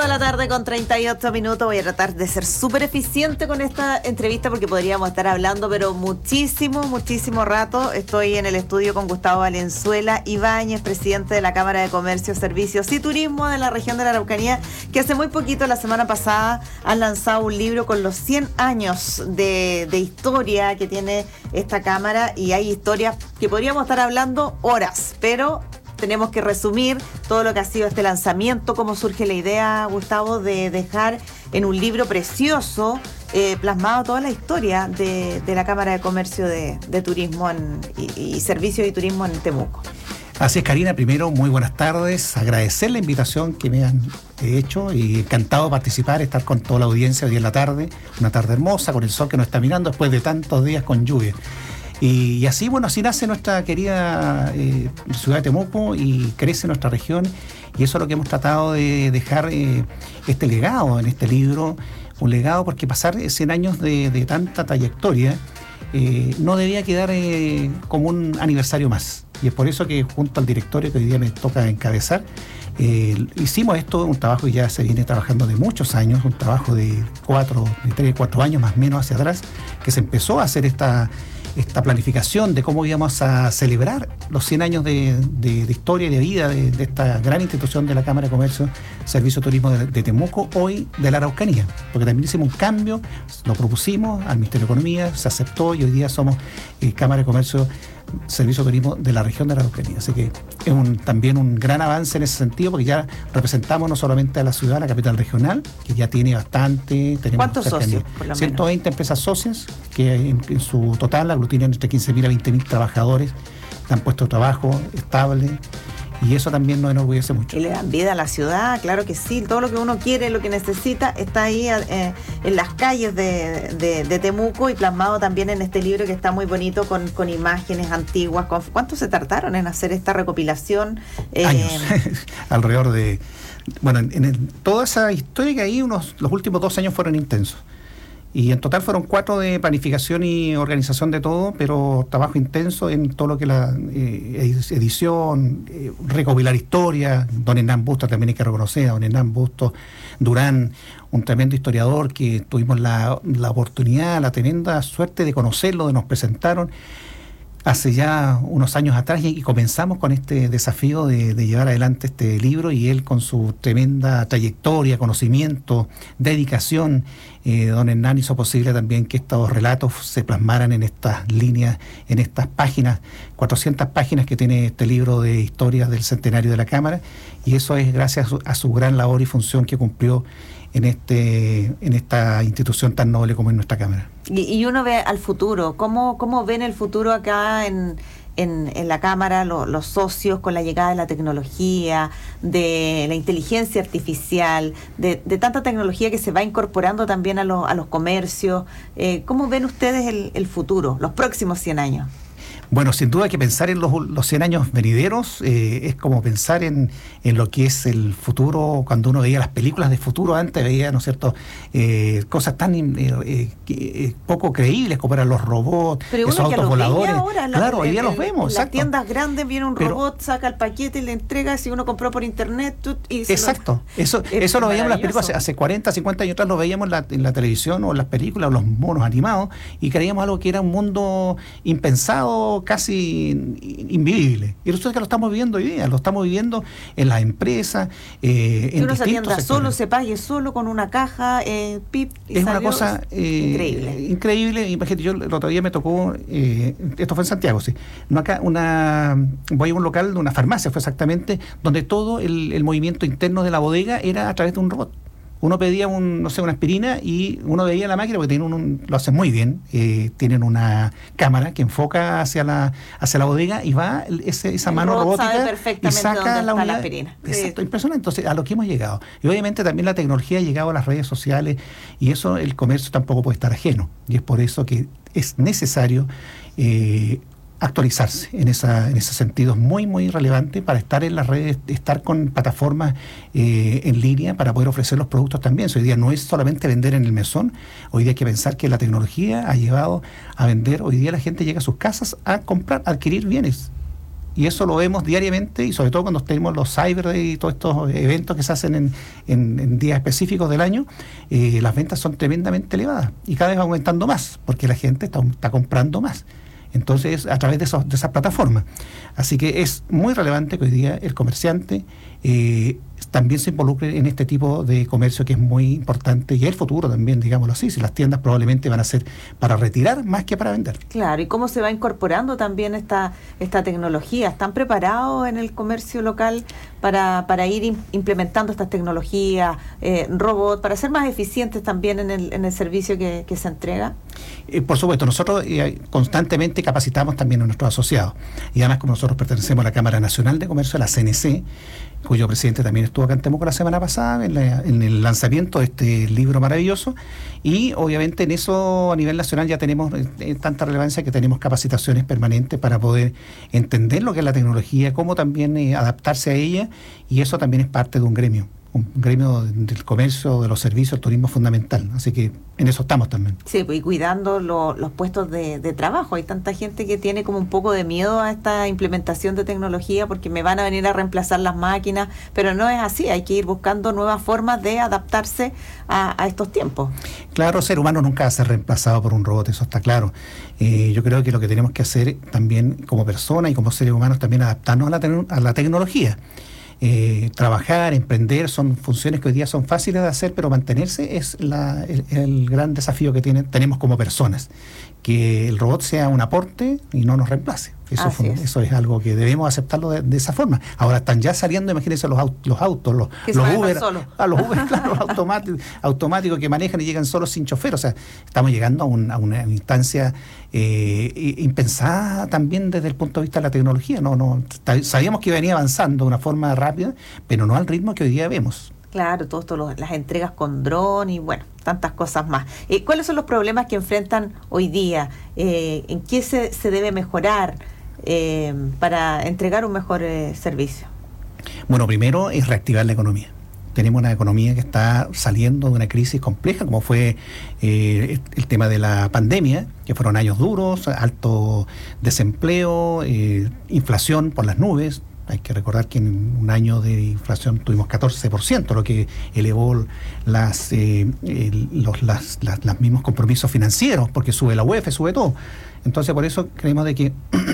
de la tarde con treinta y ocho minutos. Voy a tratar de ser súper eficiente con esta entrevista porque podríamos estar hablando, pero muchísimo, muchísimo rato. Estoy en el estudio con Gustavo Valenzuela Ibáñez, presidente de la Cámara de Comercio, Servicios y Turismo de la región de la Araucanía, que hace muy poquito, la semana pasada, han lanzado un libro con los cien años de, de historia que tiene esta Cámara, y hay historias que podríamos estar hablando horas, pero tenemos que resumir todo lo que ha sido este lanzamiento, cómo surge la idea, Gustavo, de dejar en un libro precioso eh, plasmado toda la historia de, de la Cámara de Comercio de, de Turismo en, y, y Servicios y Turismo en Temuco. Así es, Karina. Primero, muy buenas tardes. Agradecer la invitación que me han hecho y encantado de participar, estar con toda la audiencia hoy en la tarde. Una tarde hermosa, con el sol que nos está mirando después de tantos días con lluvia. Y, y así, bueno, así nace nuestra querida eh, ciudad de Temuco y crece nuestra región, y eso es lo que hemos tratado de dejar eh, este legado en este libro, un legado porque pasar cien años de, de tanta trayectoria eh, no debía quedar eh, como un aniversario más, y es por eso que junto al directorio que hoy día me toca encabezar, eh, hicimos esto, un trabajo que ya se viene trabajando de muchos años, un trabajo de cuatro, de tres, cuatro años más o menos hacia atrás, que se empezó a hacer esta esta planificación de cómo íbamos a celebrar los cien años de, de, de historia y de vida de, de esta gran institución de la Cámara de Comercio, Servicio Turismo de, de Temuco, hoy de la Araucanía, porque también hicimos un cambio, lo propusimos al Ministerio de Economía, se aceptó y hoy día somos eh, Cámara de Comercio, Servicio Turismo de la región de la Araucanía. Así que es un, también un gran avance en ese sentido, porque ya representamos no solamente a la ciudad, la capital regional, que ya tiene bastante. ¿Cuántos socios? Por lo ciento veinte menos. Empresas socias, que en, en su total aglutinan entre quince mil a veinte mil trabajadores, que han puesto trabajo estable. Y eso también nos enorgullece mucho. Y le dan vida a la ciudad, claro que sí. Todo lo que uno quiere, lo que necesita, está ahí eh, en las calles de, de, de Temuco, y plasmado también en este libro que está muy bonito, con, con imágenes antiguas. Con, ¿Cuánto se tardaron en hacer esta recopilación? Eh, Años. Alrededor de... Bueno, en, en el, toda esa historia que hay, unos, los últimos dos años fueron intensos. Y en total fueron cuatro de planificación y organización de todo, pero trabajo intenso en todo lo que la eh, edición, eh, recopilar historia. Don Hernán Bustos también hay que reconocer, a don Hernán Bustos Durán, un tremendo historiador que tuvimos la, la oportunidad, la tremenda suerte de conocerlo, de nos presentaron hace ya unos años atrás, y comenzamos con este desafío de, de llevar adelante este libro, y él con su tremenda trayectoria, conocimiento, dedicación, eh, don Hernán hizo posible también que estos relatos se plasmaran en estas líneas, en estas páginas, cuatrocientas páginas que tiene este libro de historias del centenario de la Cámara, y eso es gracias a su, a su gran labor y función que cumplió en este en esta institución tan noble como es nuestra Cámara. Y, y uno ve al futuro, ¿cómo, cómo ven el futuro acá en, en, en la Cámara, lo, los socios, con la llegada de la tecnología, de la inteligencia artificial, de, de tanta tecnología que se va incorporando también a, lo, a los comercios? Eh, ¿Cómo ven ustedes el, el futuro, los próximos cien años? Bueno, sin duda que pensar en los, los cien años venideros eh, es como pensar en, en lo que es el futuro. Cuando uno veía las películas de futuro antes, veía, ¿no es cierto?, eh, cosas tan eh, eh, poco creíbles como eran los robots, pero esos autos voladores. Ahora, claro, hoy día los vemos. En las tiendas grandes viene un pero, robot, saca el paquete y le entrega, si uno compró por internet. Tú, y exacto, lo, eso eso lo veíamos en las películas hace, hace cuarenta, cincuenta años atrás, lo veíamos en la, en la televisión o en las películas, o los monos animados, y creíamos algo que era un mundo impensado, casi invivible. Y resulta que lo estamos viviendo hoy día, lo estamos viviendo en las empresas, eh, en uno distintos se atienda sectores. Solo, se pague solo con una caja, eh, pip, y es salió, una cosa eh, increíble. Increíble. Imagínate, yo el otro día me tocó, eh, esto fue en Santiago, sí, no acá, una, voy a un local de una farmacia, fue exactamente, donde todo el, el movimiento interno de la bodega era a través de un robot. Uno pedía un, no sé, una aspirina, y uno veía la máquina, porque tienen un, un, lo hacen muy bien, eh, tienen una cámara que enfoca hacia la hacia la bodega, y va ese, esa el mano robótica y saca la, unidad, la aspirina. Exacto, sí. Impresionante. Entonces, a lo que hemos llegado. Y obviamente también la tecnología ha llegado a las redes sociales, y eso el comercio tampoco puede estar ajeno. Y es por eso que es necesario eh, actualizarse en esa en ese sentido. Es muy muy relevante para estar en las redes, estar con plataformas eh, en línea para poder ofrecer los productos también. Hoy día no es solamente vender en el mesón, hoy día hay que pensar que la tecnología ha llevado a vender. Hoy día la gente llega a sus casas a comprar, a adquirir bienes. Y eso lo vemos diariamente, y sobre todo cuando tenemos los Cyber y todos estos eventos que se hacen en, en, en días específicos del año, eh, las ventas son tremendamente elevadas y cada vez va aumentando más, porque la gente está, está comprando más. Entonces, a través de, esos, de esas plataformas. Así que es muy relevante que hoy día el comerciante eh, también se involucre en este tipo de comercio, que es muy importante, y es el futuro también, digámoslo así. Si las tiendas probablemente van a ser para retirar más que para vender. Claro, y cómo se va incorporando también esta esta tecnología. ¿Están preparados en el comercio local para, para ir implementando estas tecnologías, eh, robots, para ser más eficientes también en el, en el servicio que, que se entrega? Eh, por supuesto, nosotros eh, constantemente capacitamos también a nuestros asociados, y además como nosotros pertenecemos a la Cámara Nacional de Comercio, la C N C, cuyo presidente también estuvo acá en Temuco la semana pasada en, la, en el lanzamiento de este libro maravilloso, y obviamente en eso a nivel nacional ya tenemos eh, tanta relevancia que tenemos capacitaciones permanentes para poder entender lo que es la tecnología, cómo también eh, adaptarse a ella, y eso también es parte de un gremio. Un gremio del comercio, de los servicios, el turismo fundamental. Así que en eso estamos también. Sí, pues, y cuidando lo, los puestos de, de trabajo. Hay tanta gente que tiene como un poco de miedo a esta implementación de tecnología porque me van a venir a reemplazar las máquinas, pero no es así. Hay que ir buscando nuevas formas de adaptarse a, a estos tiempos. Claro, ser humano nunca va a ser reemplazado por un robot, eso está claro. Eh, yo creo que lo que tenemos que hacer también como personas y como seres humanos también adaptarnos a la, te- a la tecnología. Eh, trabajar, emprender, son funciones que hoy día son fáciles de hacer, pero mantenerse es la, el, el gran desafío que tiene, tenemos como personas. Que el robot sea un aporte y no nos reemplace. Eso, fue, es. eso es algo que debemos aceptarlo de, de esa forma. Ahora están ya saliendo, imagínense los, aut- los autos, los, los Uber, a los Uber, claro, los automáticos, automáticos que manejan y llegan solos sin chofer. O sea, estamos llegando a, un, a una instancia eh, impensada también desde el punto de vista de la tecnología. No, no, sabíamos que venía avanzando de una forma rápida, pero no al ritmo que hoy día vemos. Claro, todo esto, lo, las entregas con dron y bueno, tantas cosas más. Eh, ¿Cuáles son los problemas que enfrentan hoy día? Eh, ¿En qué se, se debe mejorar eh, para entregar un mejor eh, servicio? Bueno, primero es reactivar la economía. Tenemos una economía que está saliendo de una crisis compleja, como fue eh, el tema de la pandemia, que fueron años duros, alto desempleo, eh, inflación por las nubes. Hay que recordar que en un año de inflación tuvimos catorce por ciento, lo que elevó las, eh, el, los las, las, las mismos compromisos financieros, porque sube la U E F, sube todo. Entonces, por eso creemos de que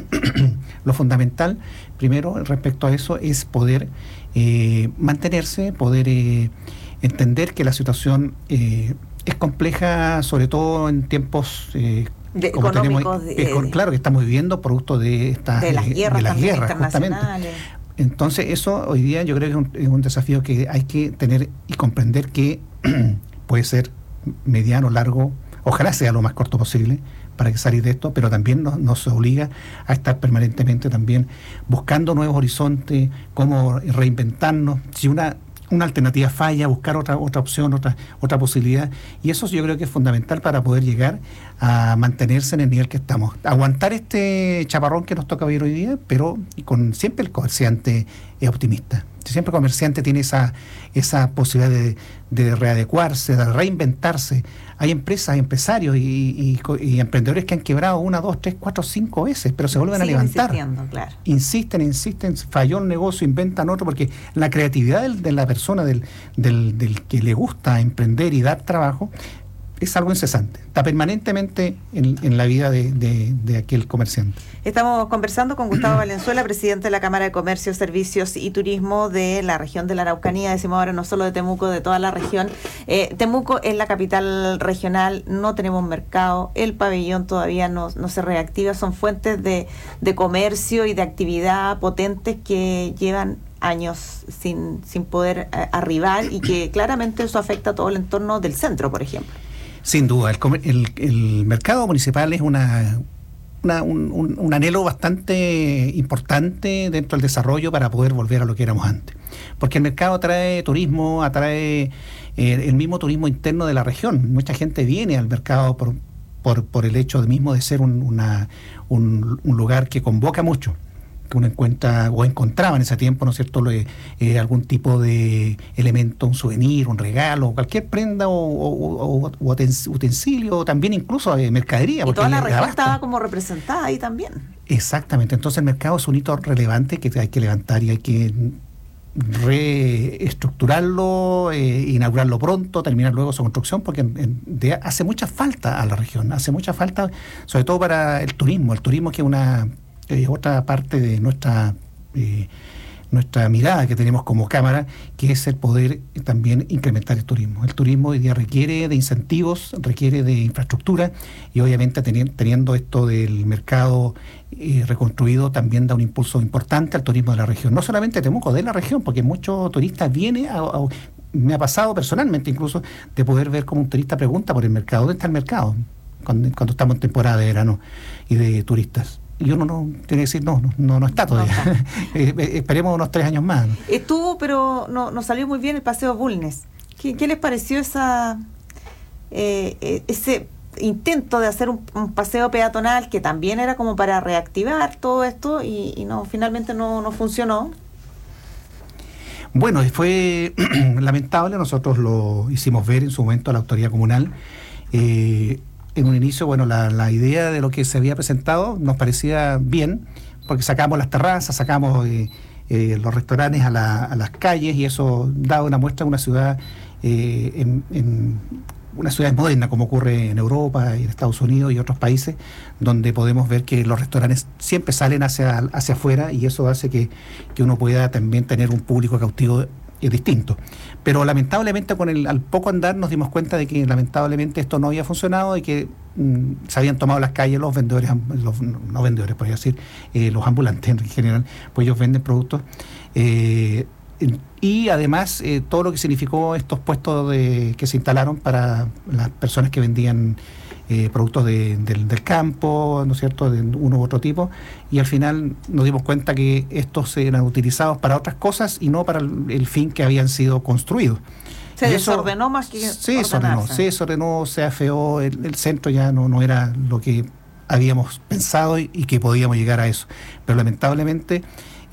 lo fundamental, primero, respecto a eso, es poder eh, mantenerse, poder eh, entender que la situación eh, es compleja, sobre todo en tiempos eh, de, como económicos, tenemos, eh, con, claro que estamos viviendo producto de estas de las guerras, de las también guerras internacionales. Justamente. Entonces eso hoy día yo creo que es un, es un desafío que hay que tener y comprender que puede ser mediano, largo, ojalá sea lo más corto posible para que salir de esto, pero también nos, nos obliga a estar permanentemente también buscando nuevos horizontes, cómo reinventarnos. Si una una alternativa falla, buscar otra otra opción, otra otra posibilidad, y eso yo creo que es fundamental para poder llegar a mantenerse en el nivel que estamos. Aguantar este chaparrón que nos toca vivir hoy día, pero con siempre el comerciante es optimista. Siempre el comerciante tiene esa esa posibilidad de, de readecuarse, de reinventarse. Hay empresas, hay empresarios y, y, y emprendedores que han quebrado una, dos, tres, cuatro, cinco veces, pero se vuelven Siguen a levantar. Claro. Insisten, insisten, falló un negocio, inventan otro, porque la creatividad del, de la persona, del, del, del que le gusta emprender y dar trabajo, es algo incesante, está permanentemente en, en la vida de, de, de aquel comerciante. Estamos conversando con Gustavo Valenzuela, presidente de la Cámara de Comercio, Servicios y Turismo de la región de la Araucanía, decimos ahora no solo de Temuco, de toda la región. Eh, Temuco es la capital regional, no tenemos mercado, el pabellón todavía no, no se reactiva, son fuentes de, de comercio y de actividad potentes que llevan años sin, sin poder eh, arribar y que claramente eso afecta a todo el entorno del centro, por ejemplo. Sin duda, el, el, el mercado municipal es una, una un, un, un anhelo bastante importante dentro del desarrollo para poder volver a lo que éramos antes. Porque el mercado atrae turismo, atrae eh, el mismo turismo interno de la región. Mucha gente viene al mercado por, por, por el hecho de mismo de ser un, una, un, un lugar que convoca mucho. que uno encuentra o encontraba en ese tiempo, ¿no es cierto?, Lo, eh, algún tipo de elemento, un souvenir, un regalo, cualquier prenda o, o, o, o utensilio, también incluso eh, mercadería. Y toda la región estaba como representada ahí también. Exactamente, entonces el mercado es un hito relevante que hay que levantar y hay que reestructurarlo, eh, inaugurarlo pronto, terminar luego su construcción, porque en, en, de, hace mucha falta a la región, hace mucha falta, sobre todo para el turismo, el turismo que es una eh, otra parte de nuestra eh, nuestra mirada que tenemos como Cámara, que es el poder también incrementar el turismo. El turismo hoy día requiere de incentivos, requiere de infraestructura y obviamente teni- teniendo esto del mercado eh, reconstruido también da un impulso importante al turismo de la región. No solamente de Temuco, de la región, porque muchos turistas vienen a, a me ha pasado personalmente incluso de poder ver como un turista pregunta por el mercado. ¿Dónde está el mercado? Cuando, cuando estamos en temporada de verano y de turistas. Y uno no tiene que decir, no, no, no está todavía. No está. eh, esperemos unos tres años más. Estuvo, pero no, no salió muy bien el Paseo Bulnes. ¿Qué, qué les pareció esa eh, ese intento de hacer un, un paseo peatonal que también era como para reactivar todo esto y, y no finalmente no, no funcionó? Bueno, fue lamentable. Nosotros lo hicimos ver en su momento a la autoridad comunal. Eh, En un inicio, bueno, la, la idea de lo que se había presentado nos parecía bien, porque sacamos las terrazas, sacamos eh, eh, los restaurantes a, la, a las calles y eso daba una muestra de una ciudad eh, en, en una ciudad moderna, como ocurre en Europa y en Estados Unidos y otros países, donde podemos ver que los restaurantes siempre salen hacia, hacia afuera y eso hace que, que uno pueda también tener un público cautivo es distinto. Pero lamentablemente con el al poco andar nos dimos cuenta de que lamentablemente esto no había funcionado y que mm, se habían tomado las calles los vendedores, los, no vendedores, podría decir, eh, los ambulantes en general, pues ellos venden productos. Eh, y además eh, todo lo que significó estos puestos de, que se instalaron para las personas que vendían Eh, productos de, del, del campo, ¿no es cierto?, de uno u otro tipo, y al final nos dimos cuenta que estos eran utilizados para otras cosas y no para el, el fin que habían sido construidos. Se y desordenó eso, más que se desordenó, se desordenó, se afeó, el, el centro ya no, no era lo que habíamos pensado y, y que podíamos llegar a eso. Pero lamentablemente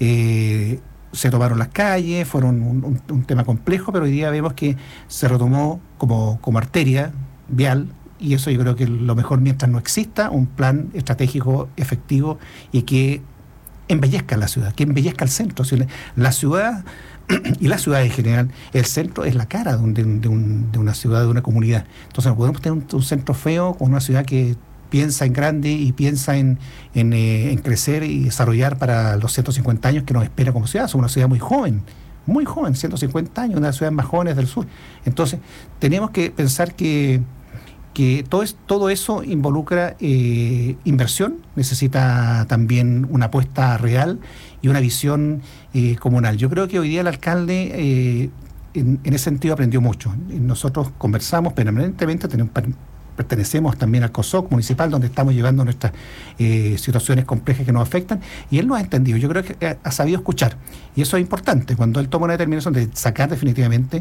eh, se tomaron las calles, fueron un, un, un tema complejo, pero hoy día vemos que se retomó como, como arteria vial. Y eso yo creo que lo mejor mientras no exista un plan estratégico efectivo y que embellezca la ciudad, que embellezca el centro. O sea, la ciudad y la ciudad en general, el centro es la cara de, un, de, un, de una ciudad, de una comunidad. Entonces no podemos tener un, un centro feo con una ciudad que piensa en grande y piensa en, en, eh, en crecer y desarrollar para los ciento cincuenta años que nos espera como ciudad. Somos una ciudad muy joven, muy joven, ciento cincuenta años, una de las ciudades más jóvenes del sur. Entonces tenemos que pensar que que todo, es, todo eso involucra eh, inversión, necesita también una apuesta real y una visión eh, comunal. Yo creo que hoy día el alcalde eh, en, en ese sentido aprendió mucho. Nosotros conversamos permanentemente, tenemos, pertenecemos también al COSOC municipal, donde estamos llevando nuestras eh, situaciones complejas que nos afectan, y él nos ha entendido. Yo creo que ha, ha sabido escuchar, y eso es importante. Cuando él toma una determinación de sacar definitivamente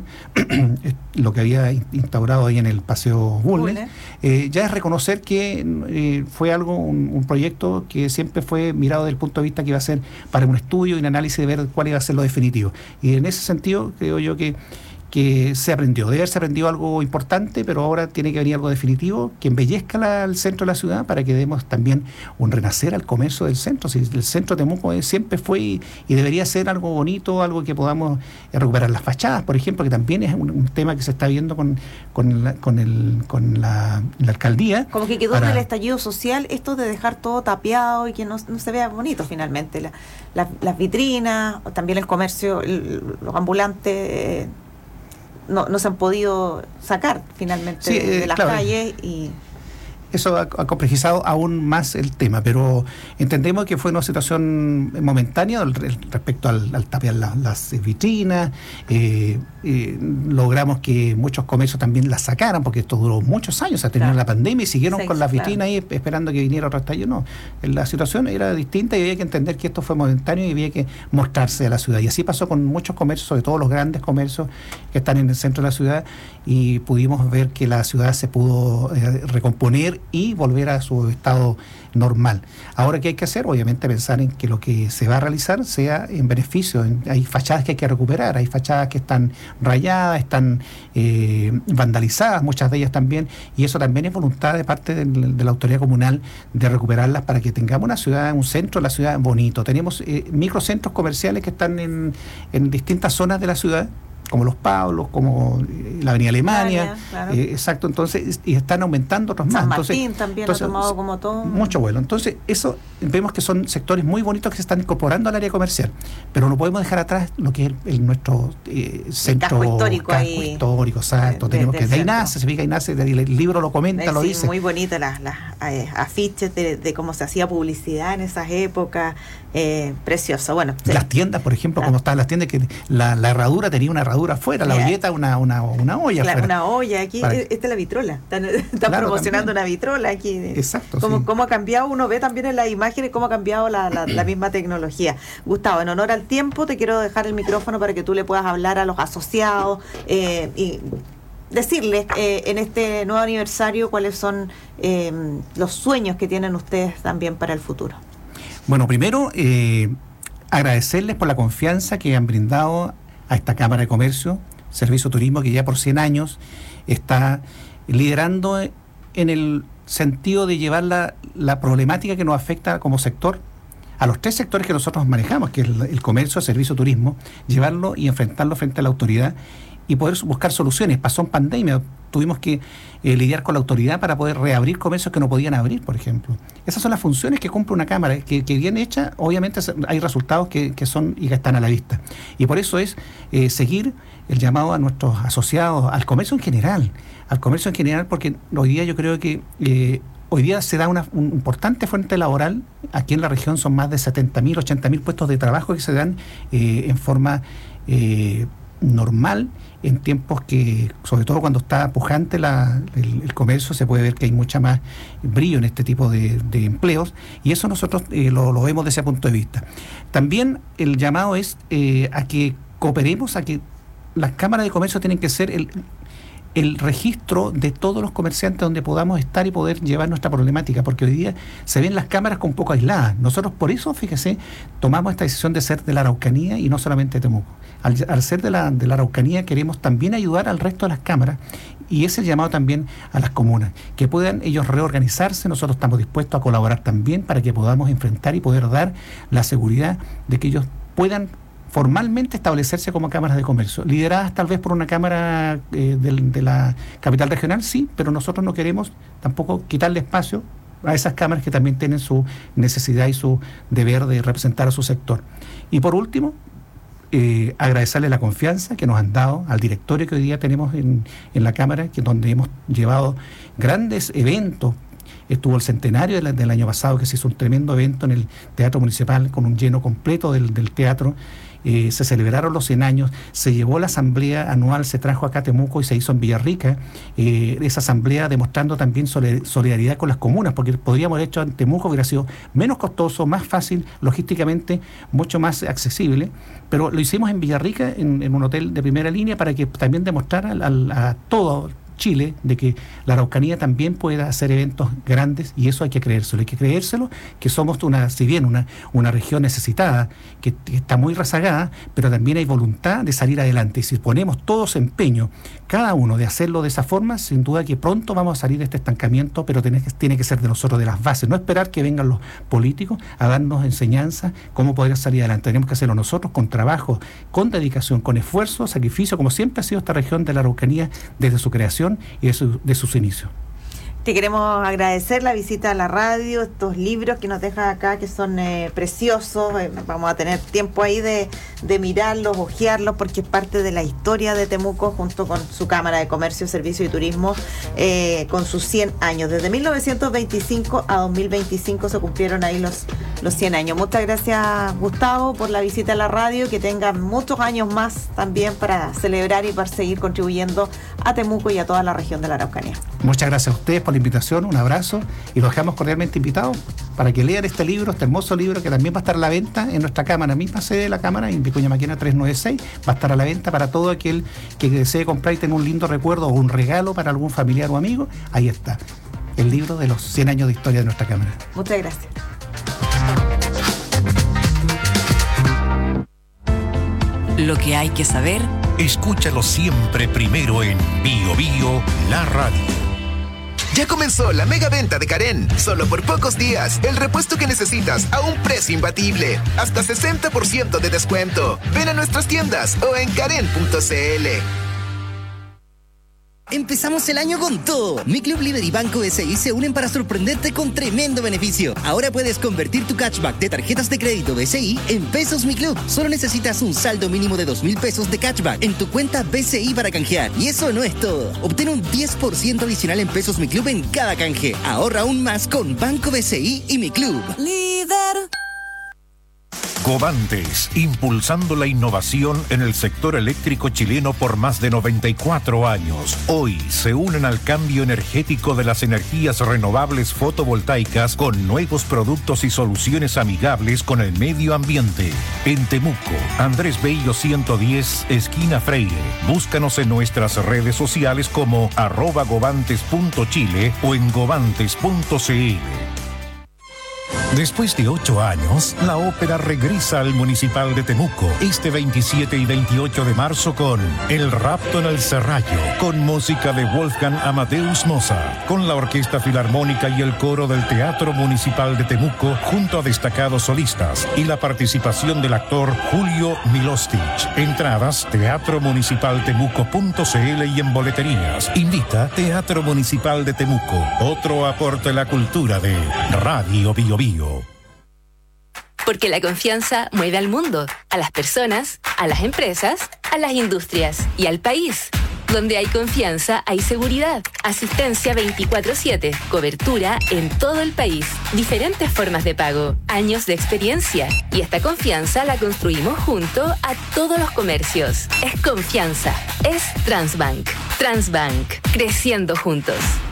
lo que había instaurado ahí en el Paseo Bulnes, eh, ya es reconocer que eh, fue algo, un, un proyecto que siempre fue mirado desde el punto de vista que iba a ser para un estudio y un análisis de ver cuál iba a ser lo definitivo. Y en ese sentido creo yo que que se aprendió, debe haberse aprendido algo importante, pero ahora tiene que venir algo definitivo que embellezca la, el centro de la ciudad para que demos también un renacer al comercio del centro. Si el centro de Temuco siempre fue y, y debería ser algo bonito, algo que podamos eh, recuperar las fachadas, por ejemplo, que también es un, un tema que se está viendo con, con, la, con, el, con la, la alcaldía. Como que quedó para... en el estallido social esto de dejar todo tapiado y que no, no se vea bonito finalmente. La, la, las vitrinas, también el comercio, el, los ambulantes... Eh, No, no se han podido sacar finalmente sí, de, de eh, las claro. calles y... Eso ha, ha complejizado aún más el tema, pero entendemos que fue una situación momentánea respecto al, al tapiar la, las vitrinas. Eh, eh, logramos que muchos comercios también las sacaran, porque esto duró muchos años, se terminó claro. la pandemia y siguieron sí, con las vitrinas claro. ahí esperando que viniera otro estallido. No, la situación era distinta y había que entender que esto fue momentáneo y había que mostrarse a la ciudad. Y así pasó con muchos comercios, sobre todo los grandes comercios que están en el centro de la ciudad, y pudimos ver que la ciudad se pudo eh, recomponer comercio y volver a su estado normal. Ahora, ¿qué hay que hacer? Obviamente pensar en que lo que se va a realizar sea en beneficio. Hay fachadas que hay que recuperar, hay fachadas que están rayadas, están eh, vandalizadas, muchas de ellas también, y eso también es voluntad de parte de, de la autoridad comunal de recuperarlas para que tengamos una ciudad, un centro de la ciudad bonito. Tenemos eh, microcentros comerciales que están en, en distintas zonas de la ciudad, como Los Pablos, como la Avenida Alemania, Alemania claro. eh, exacto, entonces, y están aumentando otros San más. Martín entonces, también entonces, ha tomado como todo. Mucho vuelo. Entonces, eso vemos que son sectores muy bonitos que se están incorporando al área comercial, pero no podemos dejar atrás lo que es el, el nuestro eh, centro casco histórico, casco ahí, histórico, exacto. De, Tenemos de que, de ahí centro. nace, se fija, ahí nace, el libro lo comenta, sí, lo dice. Muy bonitas las, las eh, afiches de, de cómo se hacía publicidad en esas épocas, eh, precioso. Bueno, las sí. tiendas, por ejemplo, como estaban las tiendas, que la, la herradura tenía una herradura afuera, la yeah. olleta una, una, una olla Claro, afuera. una olla, aquí, Para... esta es la vitrola, están, están claro, promocionando también. una vitrola aquí. Exacto. Cómo, sí. cómo ha cambiado, uno ve también en las imágenes cómo ha cambiado la, la, la misma tecnología. Gustavo, en honor al tiempo, te quiero dejar el micrófono para que tú le puedas hablar a los asociados eh, y decirles eh, en este nuevo aniversario cuáles son eh, los sueños que tienen ustedes también para el futuro. Bueno, primero, eh, agradecerles por la confianza que han brindado a esta Cámara de Comercio, Servicio Turismo, que ya por cien años está liderando en el sentido de llevar la, la problemática que nos afecta como sector a los tres sectores que nosotros manejamos, que es el, el comercio, el servicio, turismo, llevarlo y enfrentarlo frente a la autoridad y poder buscar soluciones. Pasó en pandemia, tuvimos que eh, lidiar con la autoridad para poder reabrir comercios que no podían abrir, por ejemplo. Esas son las funciones que cumple una Cámara, que, que bien hecha, obviamente hay resultados que, que son y que están a la vista. Y por eso es eh, seguir el llamado a nuestros asociados, al comercio en general, al comercio en general, porque hoy día yo creo que eh, hoy día se da una un importante fuente laboral. Aquí en la región son más de setenta mil, ochenta mil puestos de trabajo que se dan eh, en forma eh, normal, en tiempos que, sobre todo cuando está pujante la, el, el comercio, se puede ver que hay mucha más brillo en este tipo de, de empleos, y eso nosotros eh, lo, lo vemos desde ese punto de vista. También el llamado es eh, a que cooperemos, a que las cámaras de comercio tienen que ser el el registro de todos los comerciantes donde podamos estar y poder llevar nuestra problemática, porque hoy día se ven las cámaras con poco aisladas. Nosotros por eso, fíjese, tomamos esta decisión de ser de la Araucanía y no solamente de Temuco. Al, al ser de la, de la Araucanía queremos también ayudar al resto de las cámaras, y ese llamado también a las comunas, que puedan ellos reorganizarse. Nosotros estamos dispuestos a colaborar también para que podamos enfrentar y poder dar la seguridad de que ellos puedan formalmente establecerse como cámaras de comercio, lideradas tal vez por una cámara eh, de, de la capital regional, sí, pero nosotros no queremos tampoco quitarle espacio a esas cámaras que también tienen su necesidad y su deber de representar a su sector. Y por último, eh, agradecerle la confianza que nos han dado al directorio que hoy día tenemos en, en la Cámara, que donde hemos llevado grandes eventos. Estuvo el centenario del, del año pasado, que se hizo un tremendo evento en el Teatro Municipal con un lleno completo del, del teatro. Eh, se celebraron los cien años, se llevó la asamblea anual, se trajo acá a Temuco y se hizo en Villarrica, eh, esa asamblea demostrando también solidaridad con las comunas, porque podríamos haber hecho en Temuco, hubiera sido menos costoso, más fácil, logísticamente mucho más accesible, pero lo hicimos en Villarrica, en, en un hotel de primera línea, para que también demostrara a, a todo Chile de que la Araucanía también puede hacer eventos grandes, y eso hay que creérselo, hay que creérselo, que somos una, si bien una, una región necesitada, que, que está muy rezagada, pero también hay voluntad de salir adelante, y si ponemos todos empeño, cada uno, de hacerlo de esa forma, sin duda que pronto vamos a salir de este estancamiento, pero tiene que, tiene que ser de nosotros, de las bases, no esperar que vengan los políticos a darnos enseñanza cómo poder salir adelante. Tenemos que hacerlo nosotros con trabajo, con dedicación, con esfuerzo, sacrificio, como siempre ha sido esta región de la Araucanía desde su creación y de, su, de sus inicios. Te queremos agradecer la visita a la radio, estos libros que nos dejas acá, que son eh, preciosos. Eh, vamos a tener tiempo ahí de, de mirarlos, hojearlos, porque es parte de la historia de Temuco, junto con su Cámara de Comercio, Servicio y Turismo, eh, con sus cien años. Desde mil novecientos veinticinco a dos mil veinticinco se cumplieron ahí los, los cien años. Muchas gracias, Gustavo, por la visita a la radio, que tengan muchos años más también para celebrar y para seguir contribuyendo a Temuco y a toda la región de la Araucanía. Muchas gracias a ustedes por la invitación, un abrazo, y los dejamos cordialmente invitados para que lean este libro, este hermoso libro, que también va a estar a la venta en nuestra cámara, misma sede de la cámara, en Vicuña Maquena trescientos noventa y seis, va a estar a la venta para todo aquel que desee comprar y tener un lindo recuerdo o un regalo para algún familiar o amigo. Ahí está. el libro de los cien años de historia de nuestra Cámara. Muchas gracias. Lo que hay que saber. Escúchalo siempre primero en Bio Bio, la radio. Ya comenzó la mega venta de Karen. Solo por pocos días, el repuesto que necesitas a un precio imbatible. Hasta sesenta por ciento de descuento. Ven a nuestras tiendas o en karen punto c l. Empezamos el año con todo. Mi Club Líder y Banco B C I se unen para sorprenderte con tremendo beneficio. Ahora puedes convertir tu cashback de tarjetas de crédito B C I en pesos Mi Club. Solo necesitas un saldo mínimo de dos mil pesos de cashback en tu cuenta B C I para canjear. Y eso no es todo. Obtén un diez por ciento adicional en pesos Mi Club en cada canje. Ahorra aún más con Banco B C I y Mi Club. Líder. Covantes, impulsando la innovación en el sector eléctrico chileno por más de noventa y cuatro años. Hoy se unen al cambio energético de las energías renovables fotovoltaicas con nuevos productos y soluciones amigables con el medio ambiente. En Temuco, Andrés Bello ciento diez, esquina Freire. Búscanos en nuestras redes sociales como arroba govantes punto chile o en govantes punto c l. Después de ocho años, la ópera regresa al Municipal de Temuco este veintisiete y veintiocho de marzo con El Rapto en el Serrallo, con música de Wolfgang Amadeus Mozart, con la Orquesta Filarmónica y el Coro del Teatro Municipal de Temuco, junto a destacados solistas, y la participación del actor Julio Milostich. Entradas, teatro municipal temuco punto c l y en boleterías. Invita Teatro Municipal de Temuco, otro aporte a la cultura de Radio Bio Bio. Porque la confianza mueve al mundo, a las personas, a las empresas, a las industrias y al país. Donde hay confianza, hay seguridad. Asistencia veinticuatro siete. Cobertura en todo el país. Diferentes formas de pago. Años de experiencia. Y esta confianza la construimos junto a todos los comercios. Es confianza. Es Transbank. Transbank. Creciendo juntos.